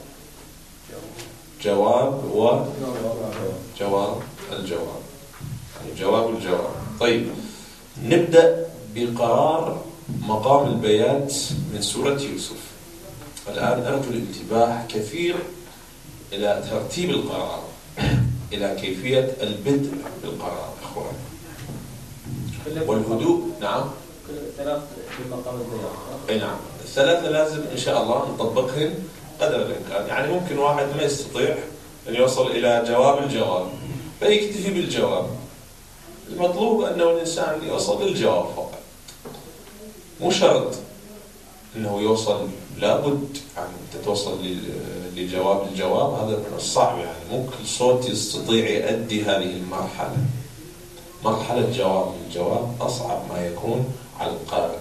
جواب وجواب الجواب، يعني جواب الجواب. طيب نبدأ بقرار مقام البيات من سورة يوسف. الآن أرجو الانتباه كثير إلى ترتيب القرار، إلى كيفية البدء بالقرار إخوان، والهدوء. نعم ثلاث في مقام البيان. اي نعم، الثلاثة لازم إن شاء الله نطبقهن قدر الإمكان. يعني ممكن واحد ما يستطيع أن يوصل إلى جواب الجواب فيكتفي بالجواب. المطلوب أنه الإنسان يوصل للجواب فقط، مو شرط أنه يوصل، لابد يعني تتوصل لجواب الجواب. هذا من الصعب، يعني ممكن الصوت يستطيع يؤدي هذه المرحلة. مرحلة جواب الجواب أصعب ما يكون على القارئ،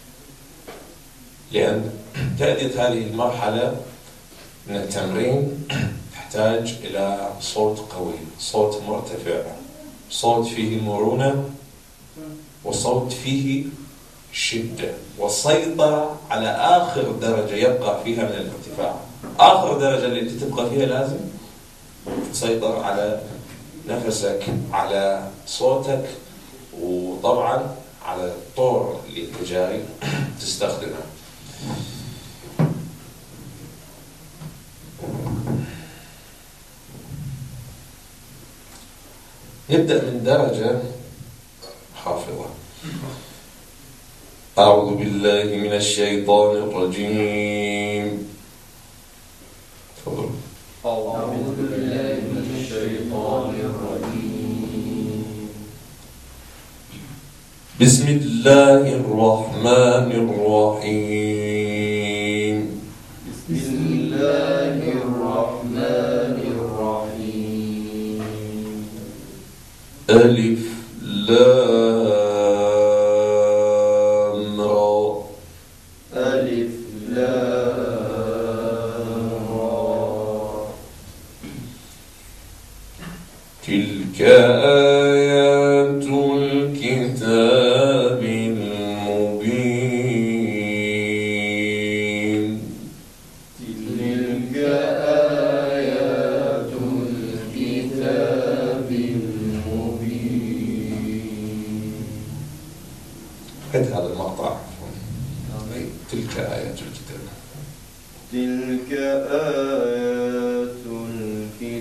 لأن تأدية هذه المرحلة من التمرين تحتاج إلى صوت قوي، صوت مرتفع، صوت فيه مرونة، وصوت فيه شدة، والسيطرة على آخر درجة يبقى فيها من الارتفاع. آخر درجة اللي تبقى فيها لازم تسيطر على نفسك، على صوتك، وطبعا على الطور اللي انت جاي تستخدمه. نبدأ من درجة خافضة. أعوذ بالله من الشيطان الرجيم. تفضل. أعوذ بالله من الشيطان الرجيم. بسم الله الرحمن الرحيم. بسم الله الرحمن الرحيم. ألف لام را. ألف لام را. تلك آيات الكتاب المبين. تلك آيات الكتاب المبين. هذا هذا المقطع. تلك آيات الكتاب. تلك آيات الكتاب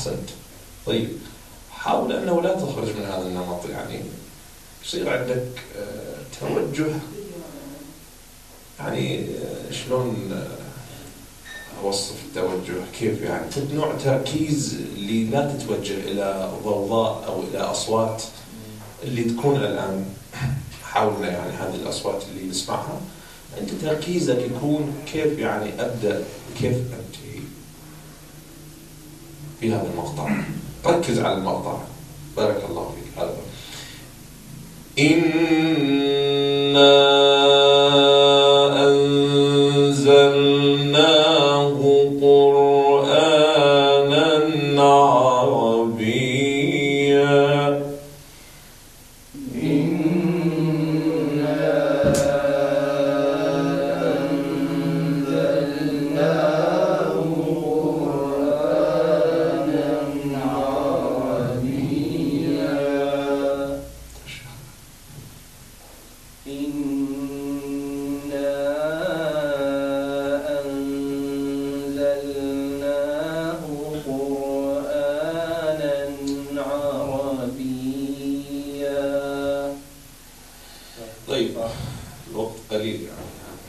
أحسنت. طيب حاول أنه لا تخرج من هذا النمط، يعني يصير عندك توجه، يعني شلون أوصف التوجه كيف، يعني نوع تركيز اللي لا تتوجه إلى ضوضاء أو إلى أصوات اللي تكون الآن حاولنا، يعني هذه الأصوات اللي نسمعها أنت تركيزك يكون كيف يعني أبدأ كيف أنتهي في هذا المقطع. ركز على المقطع. بارك الله فيك. هذا إنا أنزلناه قرآنا عربيا. طيب الوقت قليل، يعني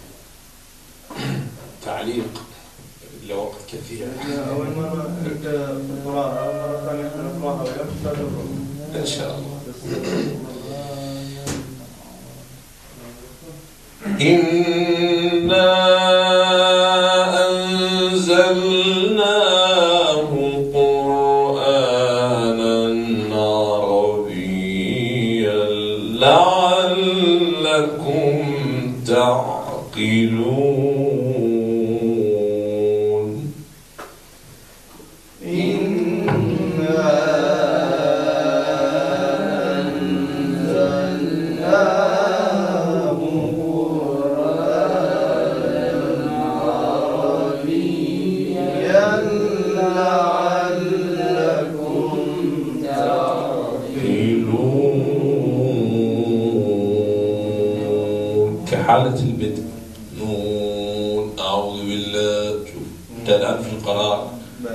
تعليق إلا وقت كثير. أول مرة نبدأ القراءة، مرة ثانية نقرأها ويبقى إن شاء الله. إنا أنزلناه قرآنا عربيا لعلكم تعقلون. كحالة البدء، نون أعوذ بالله. شوف أنت الآن في القراءة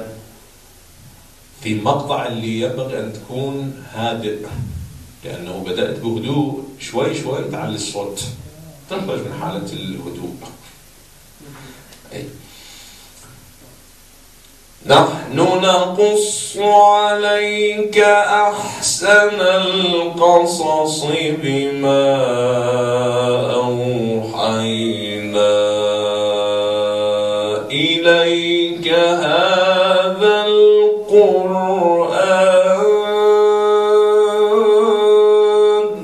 في المقطع اللي ينبغي أن تكون هادئ، لأنه بدأت بهدوء، شوي شوي تعلي الصوت، تخرج من حالة الهدوء. أي. نحن نقص عليك أحسن القصص بما أوحينا إليك هذا القرآن.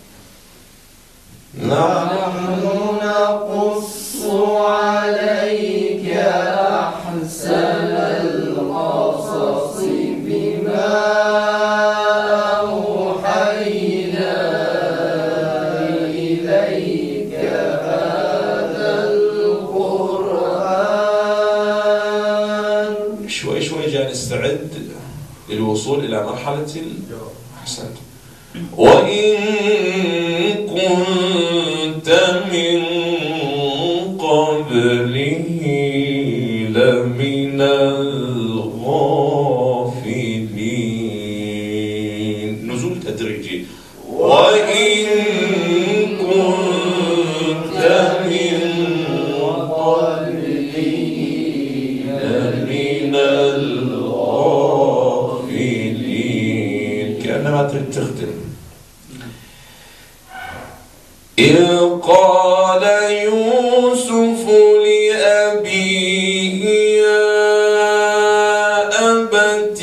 نحن نقص عليك أحسن القصص بما أوحينا إليك هذا القرآن. شوي شوي جاي نستعد للوصول إلى مرحلة الحسن. وإن كنت من قبله لمن الغافلين. نزول تدريجي. وإن كنت من قبله لمن الغافلين، كأنما تختم. إذ قال يوسف لأبيه يا أبت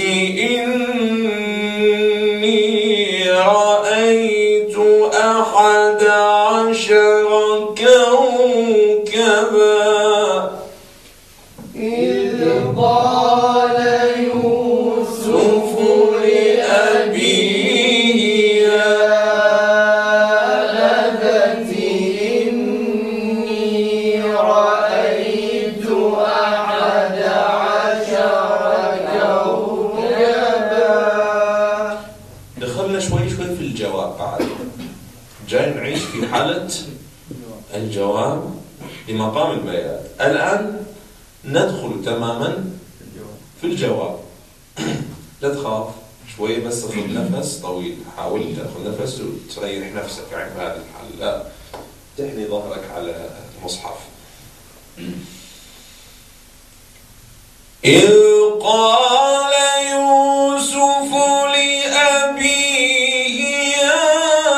إني رأيت أحد عشر كوكبا. إذ قال يوسف لأبيه يا أبت إني رأيت أحد عشر كوكبا. دخلنا شوي شوي في الجواب بعد، جاي نعيش في حالة الجواب لمقام البيان. الآن ندخل تماما في الجواب. لا تخاف شوية، بس خذ نفس طويل، حاول تاخذ نفس وتريح نفسك يعني في هذه الحالة. لا تحني ظهرك على المصحف. إذ قال يوسف لأبيه يا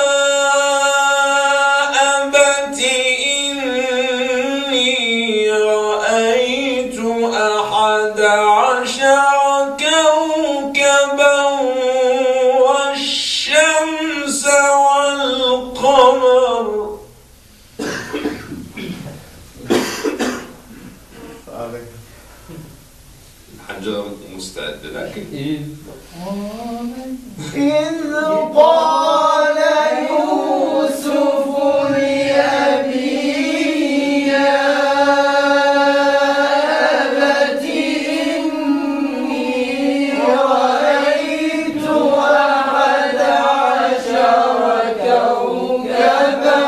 أبت إني رأيت أحد عشر كوكبا والشمس والقمر. الحنجر مستعد لكن إذ قال يوسف لأبيه يا أبت إني رأيت أحد عشر كوكبا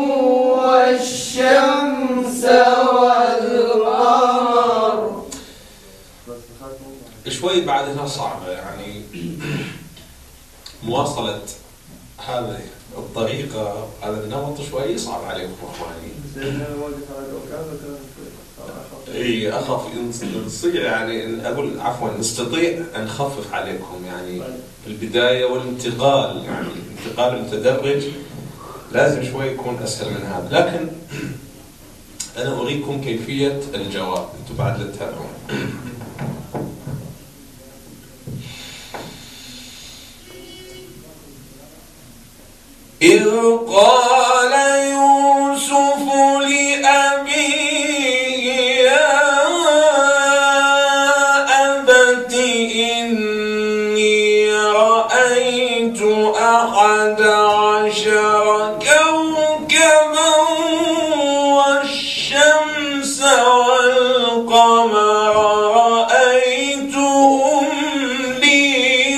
والشمس والقمر. شوي بعد هنا صعبة يعني مواصلة هذه الطريقة، هذا النمط شوي يصعب عليكم اخواني. اي اخاف نستطيع يعني اقول عفوا نستطيع ان نخفف عليكم يعني في البداية، والانتقال يعني الانتقال المتدرج لازم شوي يكون اسهل من هذا، لكن انا اريكم كيفية الجواب، انتم بعد لا تتابعون. إذ قال يوسف لأبيه يا أبت إني رأيت أحد عشر كوكبا والشمس والقمر رأيتهم لي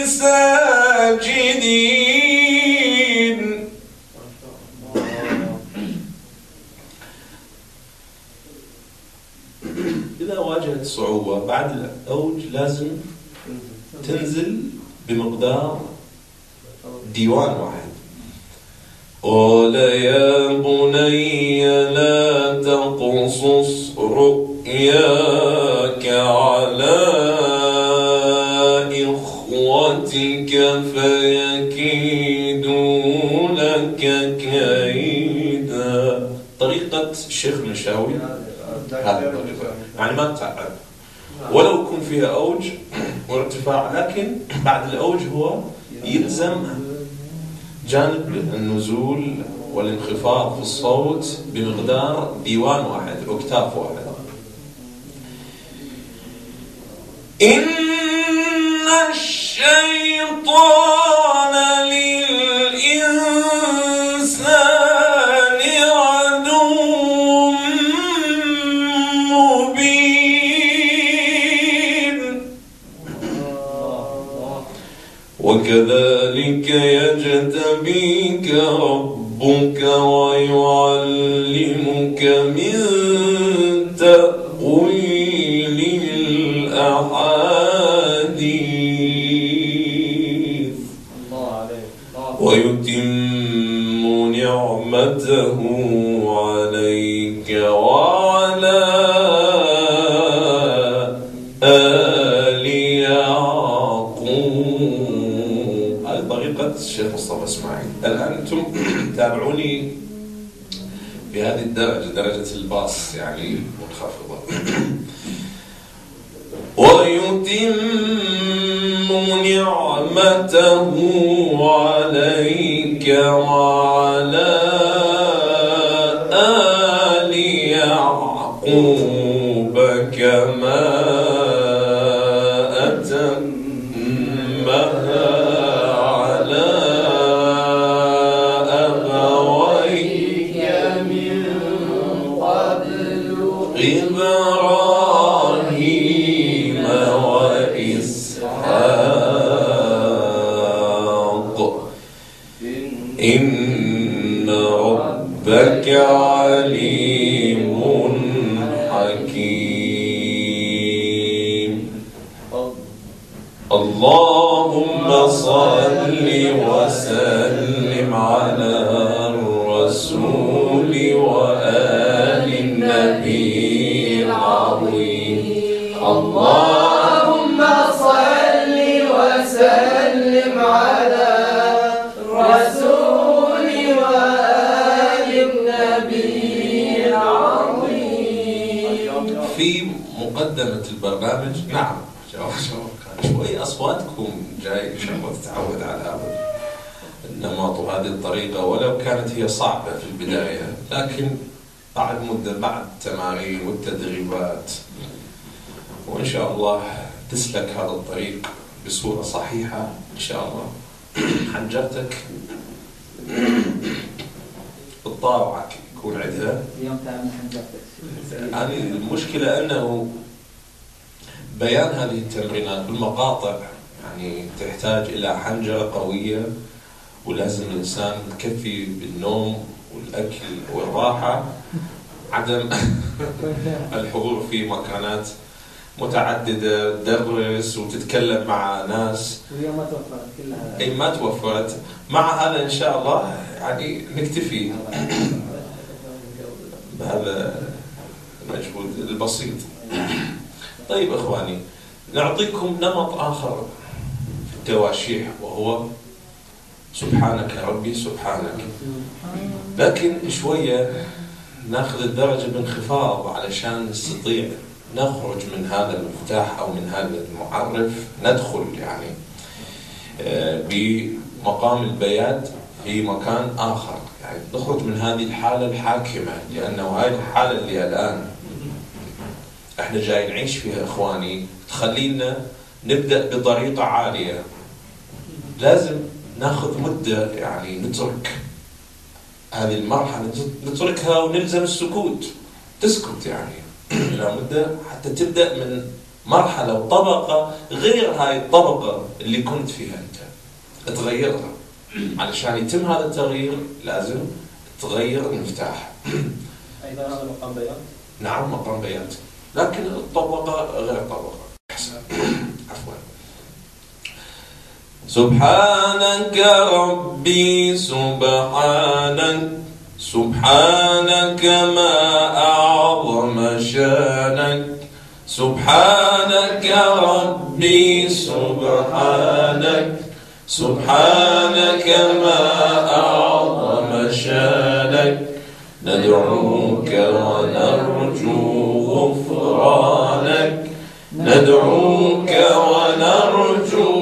ساجدين. إذا واجهت صعوبة بعد الأوج لازم تنزل بمقدار ديوان واحد. قال يا بني لا تقصص رؤياك على إخوتك فيكيدوا لك كيدا. طريقة الشيخ المشاوي هذه الطريقة يعني ما تتعب ولو يكون فيها أوج وارتفاع، لكن بعد الأوج هو يلزم جانب النزول والانخفاض في الصوت بمقدار ديوان واحد، أكتاف واحد. إن الشيطان للإنسان عدو مبين وكذلك يجتبيك ربك ويعلمك من تأويل الأحاديث ويتم نعمته عليك وعلى آل يعقوب. هذه طريقة الشيخ مصطفى اسماعيل. الآن أنتم تابعوني بهذه الدرجة، درجة الباص يعني منخفضة. ويتم نعمته عليك وعلى آل يعقوب كما أتمها على أبويك من قبل إبراهيم وإسحاق إن ربك عليم حكيم. اللهم صل وسلم على الرسول وآل النبي العظيم. اللهم صل وسلم على الرسول وآل النبي العظيم. في مقدمة البرنامج نعم شوي أصواتكم جاي شغلة تتعود على هذا النمط وهذه الطريقة، ولو كانت هي صعبة في البداية، لكن بعد مدة بعد التمارين والتدريبات وإن شاء الله تسلك هذا الطريق بصورة صحيحة إن شاء الله. حنجرتك بالطاوعك يكون عندها اليوم تعمل حنجرتك. يعني المشكلة أنه بيان هذه التمرينات بالمقاطع يعني تحتاج إلى حنجرة قوية، ولازم الإنسان يكفي بالنوم والأكل والراحة، عدم الحضور في مكانات متعددة تدرس وتتكلم مع ناس. واليوم ما توفرت كلها. أي ما توفرت. مع هذا إن شاء الله يعني نكتفي بهذا المجهود البسيط. طيب إخواني، نعطيكم نمط آخر في التواشيح وهو سبحانك يا ربي سبحانك، لكن شوية ناخذ الدرجة بانخفاض علشان نستطيع نخرج من هذا المفتاح أو من هذا المعرف، ندخل يعني بمقام البيات في مكان آخر، يعني نخرج من هذه الحالة الحاكمة، لأنه هاي الحالة اللي الآن احنا جاي نعيش فيها إخواني تخلينا نبدأ بطريقة عالية. لازم ناخذ مدة يعني نترك هذه المرحلة، نتركها ونلزم السكوت، تسكت يعني إلى مدة حتى تبدأ من مرحلة وطبقة غير هاي الطبقة اللي كنت فيها أنت، تغيرها. علشان يتم هذا التغيير لازم تغير المفتاح. أيضا هذا مقام بيان؟ نعم مقام بيات، لكن الطبقة غير طبقة. عفوا. سبحانك ربي سبحانك سبحانك ما أعظم شانك، سبحانك ربي سبحانك سبحانك ما أعظم شانك، ندعوك ونرجو غفرانك ندعوك ونرجو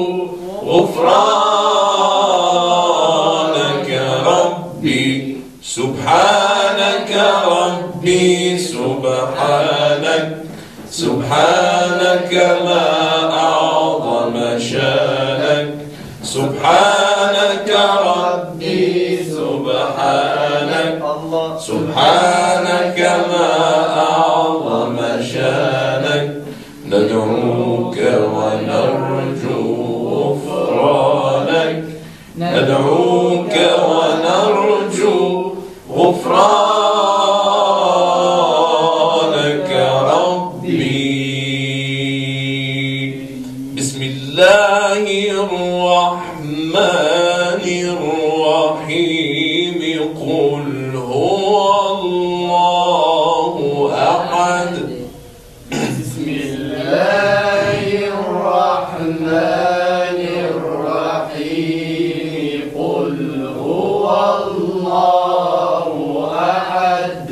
غفرانك ربي سبحانك ربي سبحانك سبحانك ما أعظم شانك، سبحانك ربي سبحانك سبحانك ما أعظم شانك، ندعوك ونرجو غفرانك ندعوك ونرجو غفرانك ربي. بسم الله الرحمن الرحيم. قل هو الله أحد. بسم الله الرحمن الرحيم. قل هو الله أحد.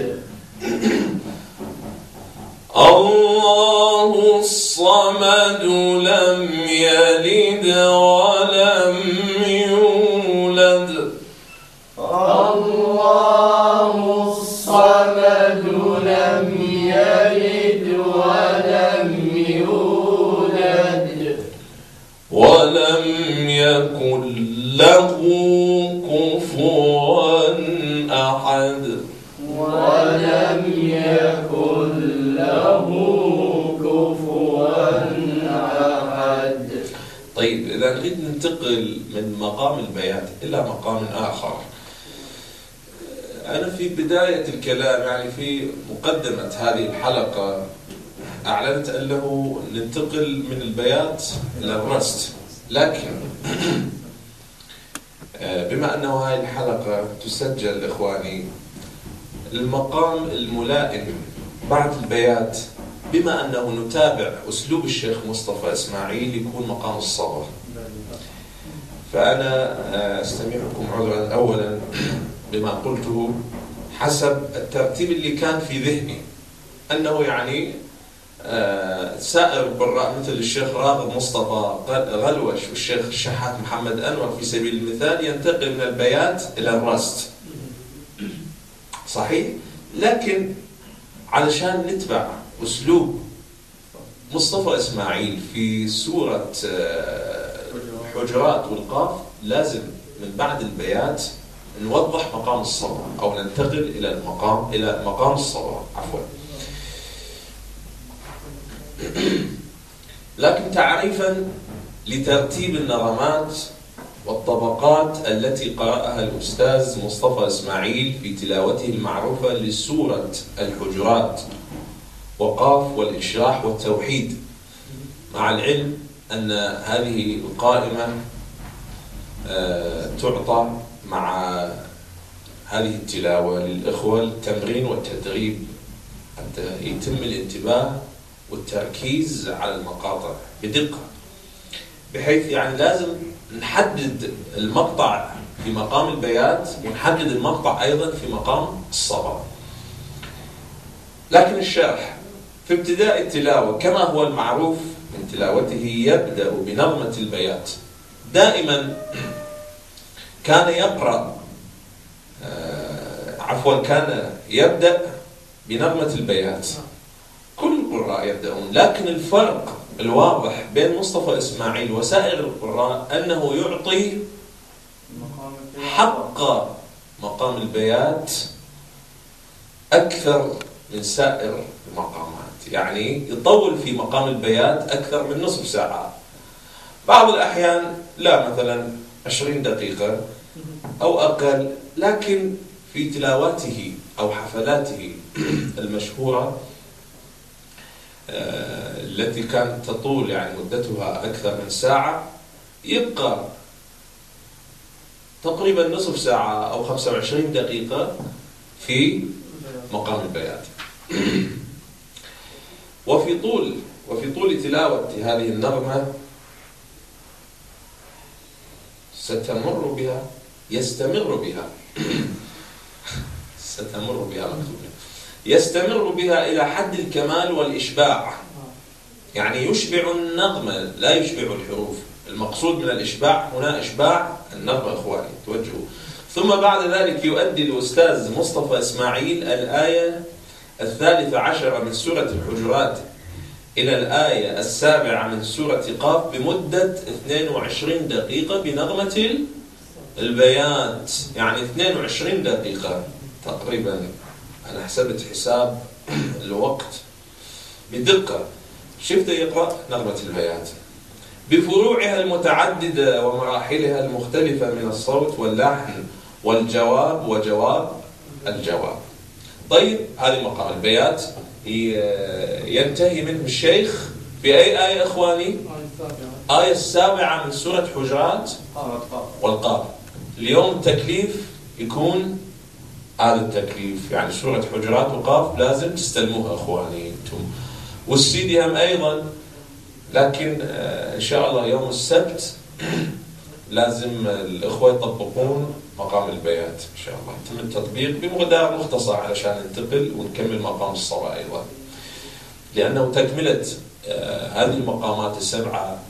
الله الصمد لم يلد ولم يولد. الله الصمد لم يلد ولم يولد ولم يكن له كفوا أحد. ولم يكن له كفوا أحد. طيب إذا نريد ننتقل من مقام البيات إلى مقام آخر. أنا في بداية الكلام يعني في مقدمة هذه الحلقة أعلنت أنه ننتقل من البيات إلى الرست. لكن بما أنه هذه الحلقة تسجل إخواني، المقام الملائم بعد البيات بما أنه نتابع أسلوب الشيخ مصطفى إسماعيل يكون مقام الصبا. فأنا أستمعكم عذرا أولا بما قلته حسب الترتيب اللي كان في ذهني، أنه يعني سائر القراء مثل الشيخ راغب مصطفى غلوش والشيخ الشحات محمد أنور في سبيل المثال ينتقل من البيات إلى الرست، صحيح؟ لكن علشان نتبع أسلوب مصطفى إسماعيل في سورة الحجرات والقاف لازم من بعد البيات نوضح مقام الصبا أو ننتقل إلى المقام إلى مقام الصبا عفوا. لكن تعريفا لترتيب النغمات والطبقات التي قرأها الأستاذ مصطفى إسماعيل في تلاوته المعروفة لسورة الحجرات وقاف والإشراح والتوحيد، مع العلم أن هذه القائمة تعطى مع هذه التلاوة للإخوة التمرين والتدريب حتى يتم الانتباه والتركيز على المقاطع بدقة، بحيث يعني لازم نحدد المقطع في مقام البيات ونحدد المقطع أيضا في مقام الصبا. لكن الشرح في ابتداء التلاوة كما هو المعروف من تلاوته يبدأ بنغمة البيات. دائما كان يقرأ آه عفوا كان يبدأ بنغمة البيات، كل القراء يبدأون، لكن الفرق الواضح بين مصطفى إسماعيل وسائر القراء أنه يعطي حق مقام البيات أكثر من سائر المقامات، يعني يطول في مقام البيات أكثر من نصف ساعة، بعض الأحيان لا مثلا عشرين دقيقة أو أقل. لكن في تلاواته أو حفلاته المشهورة التي كانت تطول يعني مدتها أكثر من ساعة يبقى تقريبا نصف ساعة أو خمسة وعشرين دقيقة في مقام البيات. وفي طول وفي طول تلاوة هذه النغمة ستمر بها يستمر بها ستمر بها مكتوبة يستمر بها إلى حد الكمال والإشباع، يعني يشبع النغمة لا يشبع الحروف. المقصود من الإشباع هنا إشباع النغمة إخواني توجهوا. ثم بعد ذلك يؤدي الأستاذ مصطفى إسماعيل الآية الثالثة عشرة من سورة الحجرات إلى الآية السابعة من سورة قاف بمدة اثنين وعشرين دقيقة بنغمة البيات، يعني اثنين وعشرين دقيقة تقريبا. أنا حسبت حساب الوقت بدقة. شفت يقرأ نغمة البيات بفروعها المتعددة ومراحلها المختلفة من الصوت واللحن والجواب وجواب الجواب. طيب هذه مقام البيات ينتهي منه الشيخ في أي آية إخواني؟ آية السابعة من سورة حجرات والقاف. اليوم التكليف يكون هذا التكليف، يعني سورة حجرات وقاف لازم تستلموها إخواني انتم، والسيدي هم أيضا. لكن إن شاء الله يوم السبت لازم الإخوة يطبقون مقام البيات إن شاء الله، يتم التطبيق بمقدار مختصر علشان ننتقل ونكمل مقام الصبا أيضا، لأنه تكملة هذه المقامات السبعة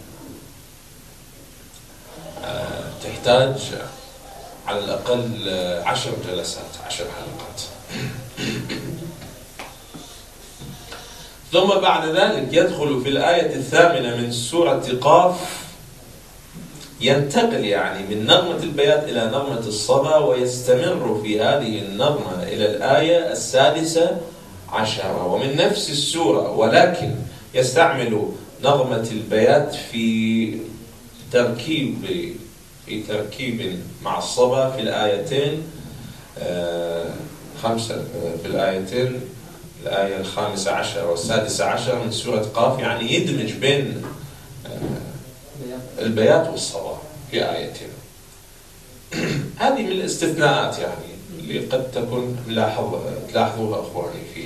تحتاج على الأقل عشر جلسات عشر حلقات. ثم بعد ذلك يدخل في الآية الثامنة من سورة قاف، ينتقل يعني من نغمة البيات إلى نغمة الصبا، ويستمر في هذه النغمة إلى الآية السادسة عشرة ومن نفس السورة، ولكن يستعمل نغمة البيات في تركيب في تركيب مع الصبا في الآيتين خمسة في الآيتين الآية الخامسة عشر والسادسة عشر من سورة قاف، يعني يدمج بين البيات والصباح في آيتين. هذه من الاستثناءات يعني اللي قد تكون ملاحظ تلاحظوها أخواني في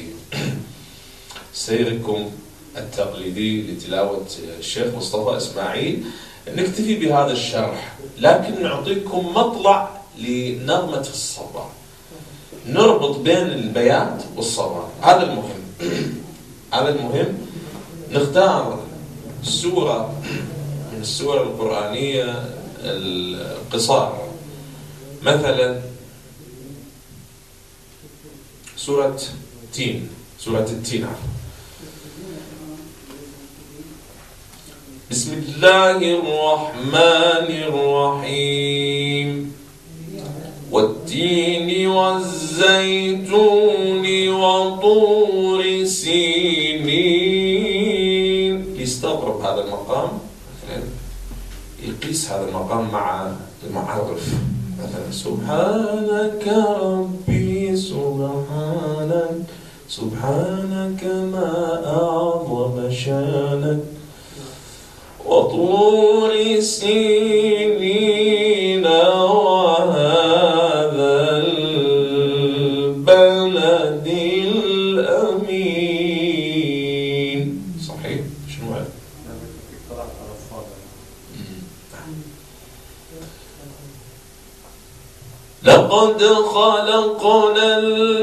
سيركم التقليدي لتلاوة الشيخ مصطفى إسماعيل. نكتفي بهذا الشرح، لكن نعطيكم مطلع لنغمة الصباح، نربط بين البيات والصباح. هذا المهم. هذا المهم. نختار سورة من السور القرآنية القصار، مثلا سورة تين، سورة التين. بسم الله الرحمن الرحيم. والتين والزيتون وطور سينين. يستغرب هذا المقام، يقيس هذا المقام مع المعارف، مثلا سبحانك ربي سبحانك سبحانك ما أعظم شانك وطور سينين وهذا البلد الأمين. صحيح؟ شنو هذا؟ لقد خلقنا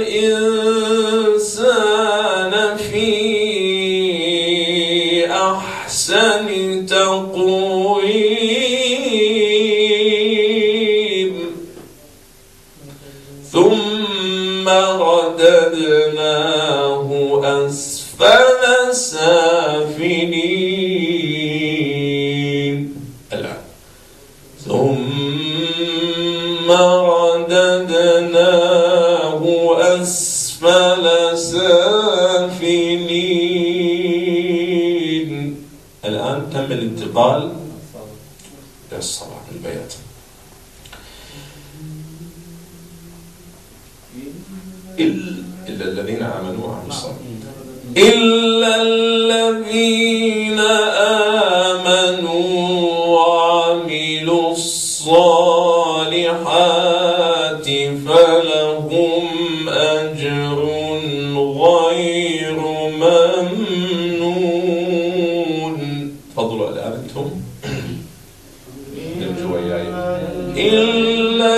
الإنسان في أحسن تقويم ثم رددناه أسفل سافلين. الآن ثم رددناه أسفل سافلين. الآن تم الانتقال للصلاة البيات. إلا الذين آمنوا وعملوا الصالحات إلا الذين آمنوا وعملوا الصالحات فلهم أجر غير ممنون. تفضلوا الآن أنتم نمشوا وياي. إلا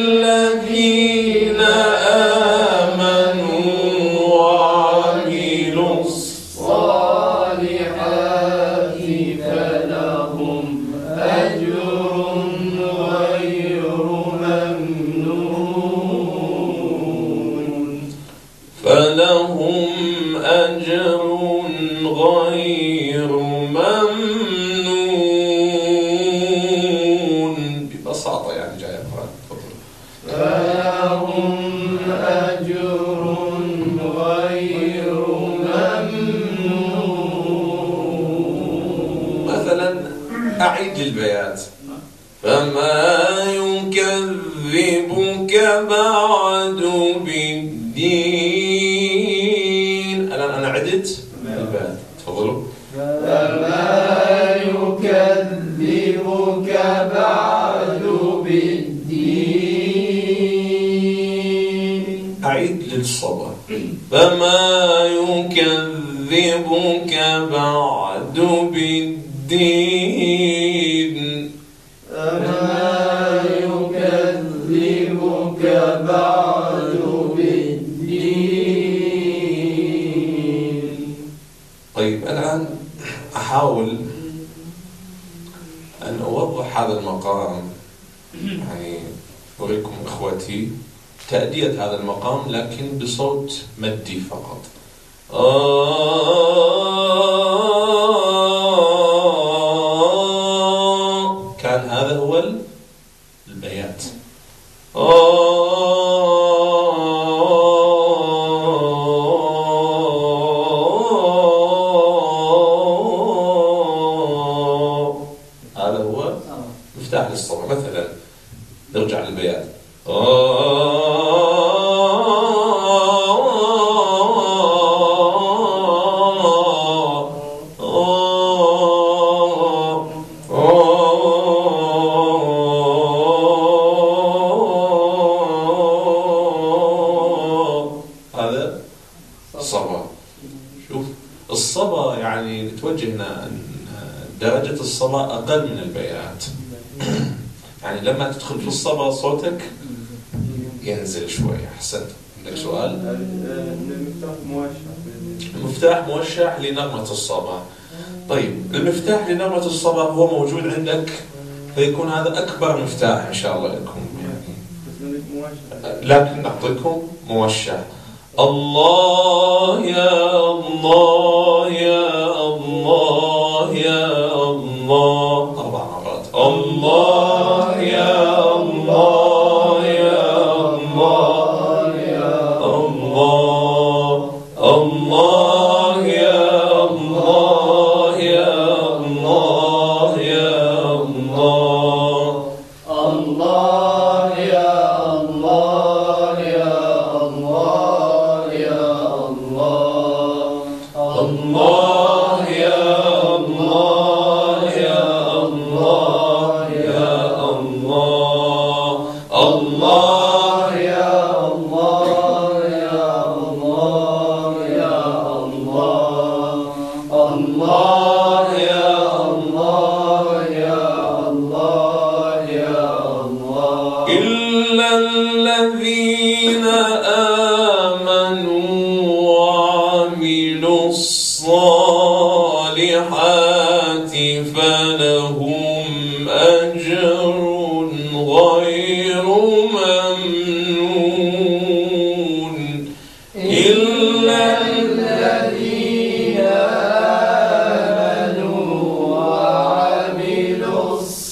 الذين آمنوا وعملوا الصالحات فلهم أجر غير ممنون. فلهم أجر غير ممنون. ببساطة يعني جاي أقرأ. فلهم أجر غير ممنون. مثلا أعيد البيات. فما يكذبك بعد بالدين. الآن أنا عدت البيات، تفضلوا. فما يكذبك بعد بالدين. أعيد للصبا. فما يكذبك بعد بالدين. فما يكذبك بعد بالدين. طيب الآن أحاول أن أوضح هذا المقام، يعني أريكم إخوتي تأدية هذا المقام لكن بصوت مدي فقط. آه كان هذا هو البيات. هذا هو مفتاح للصلاة. مثلا نرجع للبيات. هذا صبا. شوف الصبا يعني نتوجه هنا أن درجة الصبا أقل من البيات. يعني لما تدخل في الصبا صوتك ينزل شوي. أحسنت. عندك سؤال؟ المفتاح موشح. المفتاح موشح لنغمة الصبا. طيب المفتاح لنغمة الصبا هو موجود عندك، فيكون هذا أكبر مفتاح إن شاء الله لكم يعني. لكن نعطيكم موشح. الله يا الله يا الله يا الله أربع مرات. الله يا الله يا الله يا الله الله يا الله يا الله يا الله الله يا الله يا الله يا الله الله يا الله يا الله يا الله الله يا الله يا الله يا الله الله يا الله يا الله يا الله إلا الذين آمنوا وعملوا الصالحات فلهم أجر غير ممنون. إلا الذين آمنوا وعملوا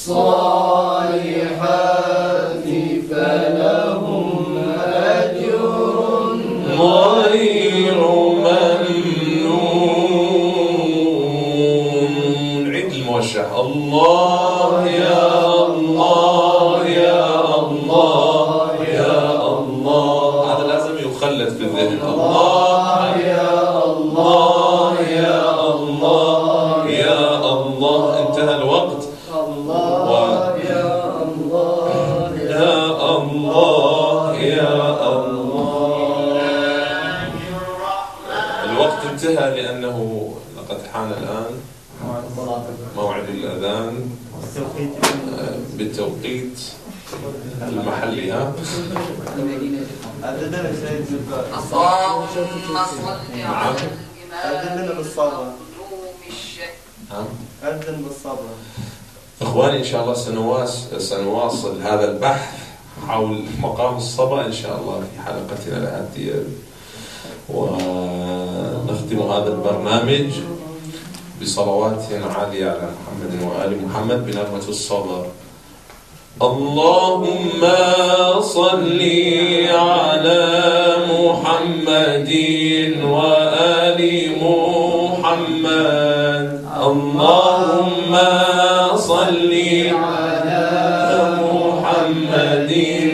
الصالحات فلهم أجر غير ممنون. عيد الموشح. الله يا الله يا الله يا الله. هذا لازم يخلد في الذهن. الله يا الله يا الله يا الله. انتهى الوقت. الله يا الله يا الله يا الله. الوقت انتهى لأنه لقد حان الآن موعد الأذان بالتوقيت المحلي. ها أذن سيد جبار. اللهم صل على أذن بالصبر. ها أذن بالصبر. إخواني إن شاء الله سنواصل سنواصل هذا البحث حول مقام الصبا إن شاء الله في حلقتنا الآتية، ونختم هذا البرنامج بصلوات عالية على محمد وآل محمد بنغمة الصبر. اللهم صل على محمد وآل محمد. اللهم صل على محمد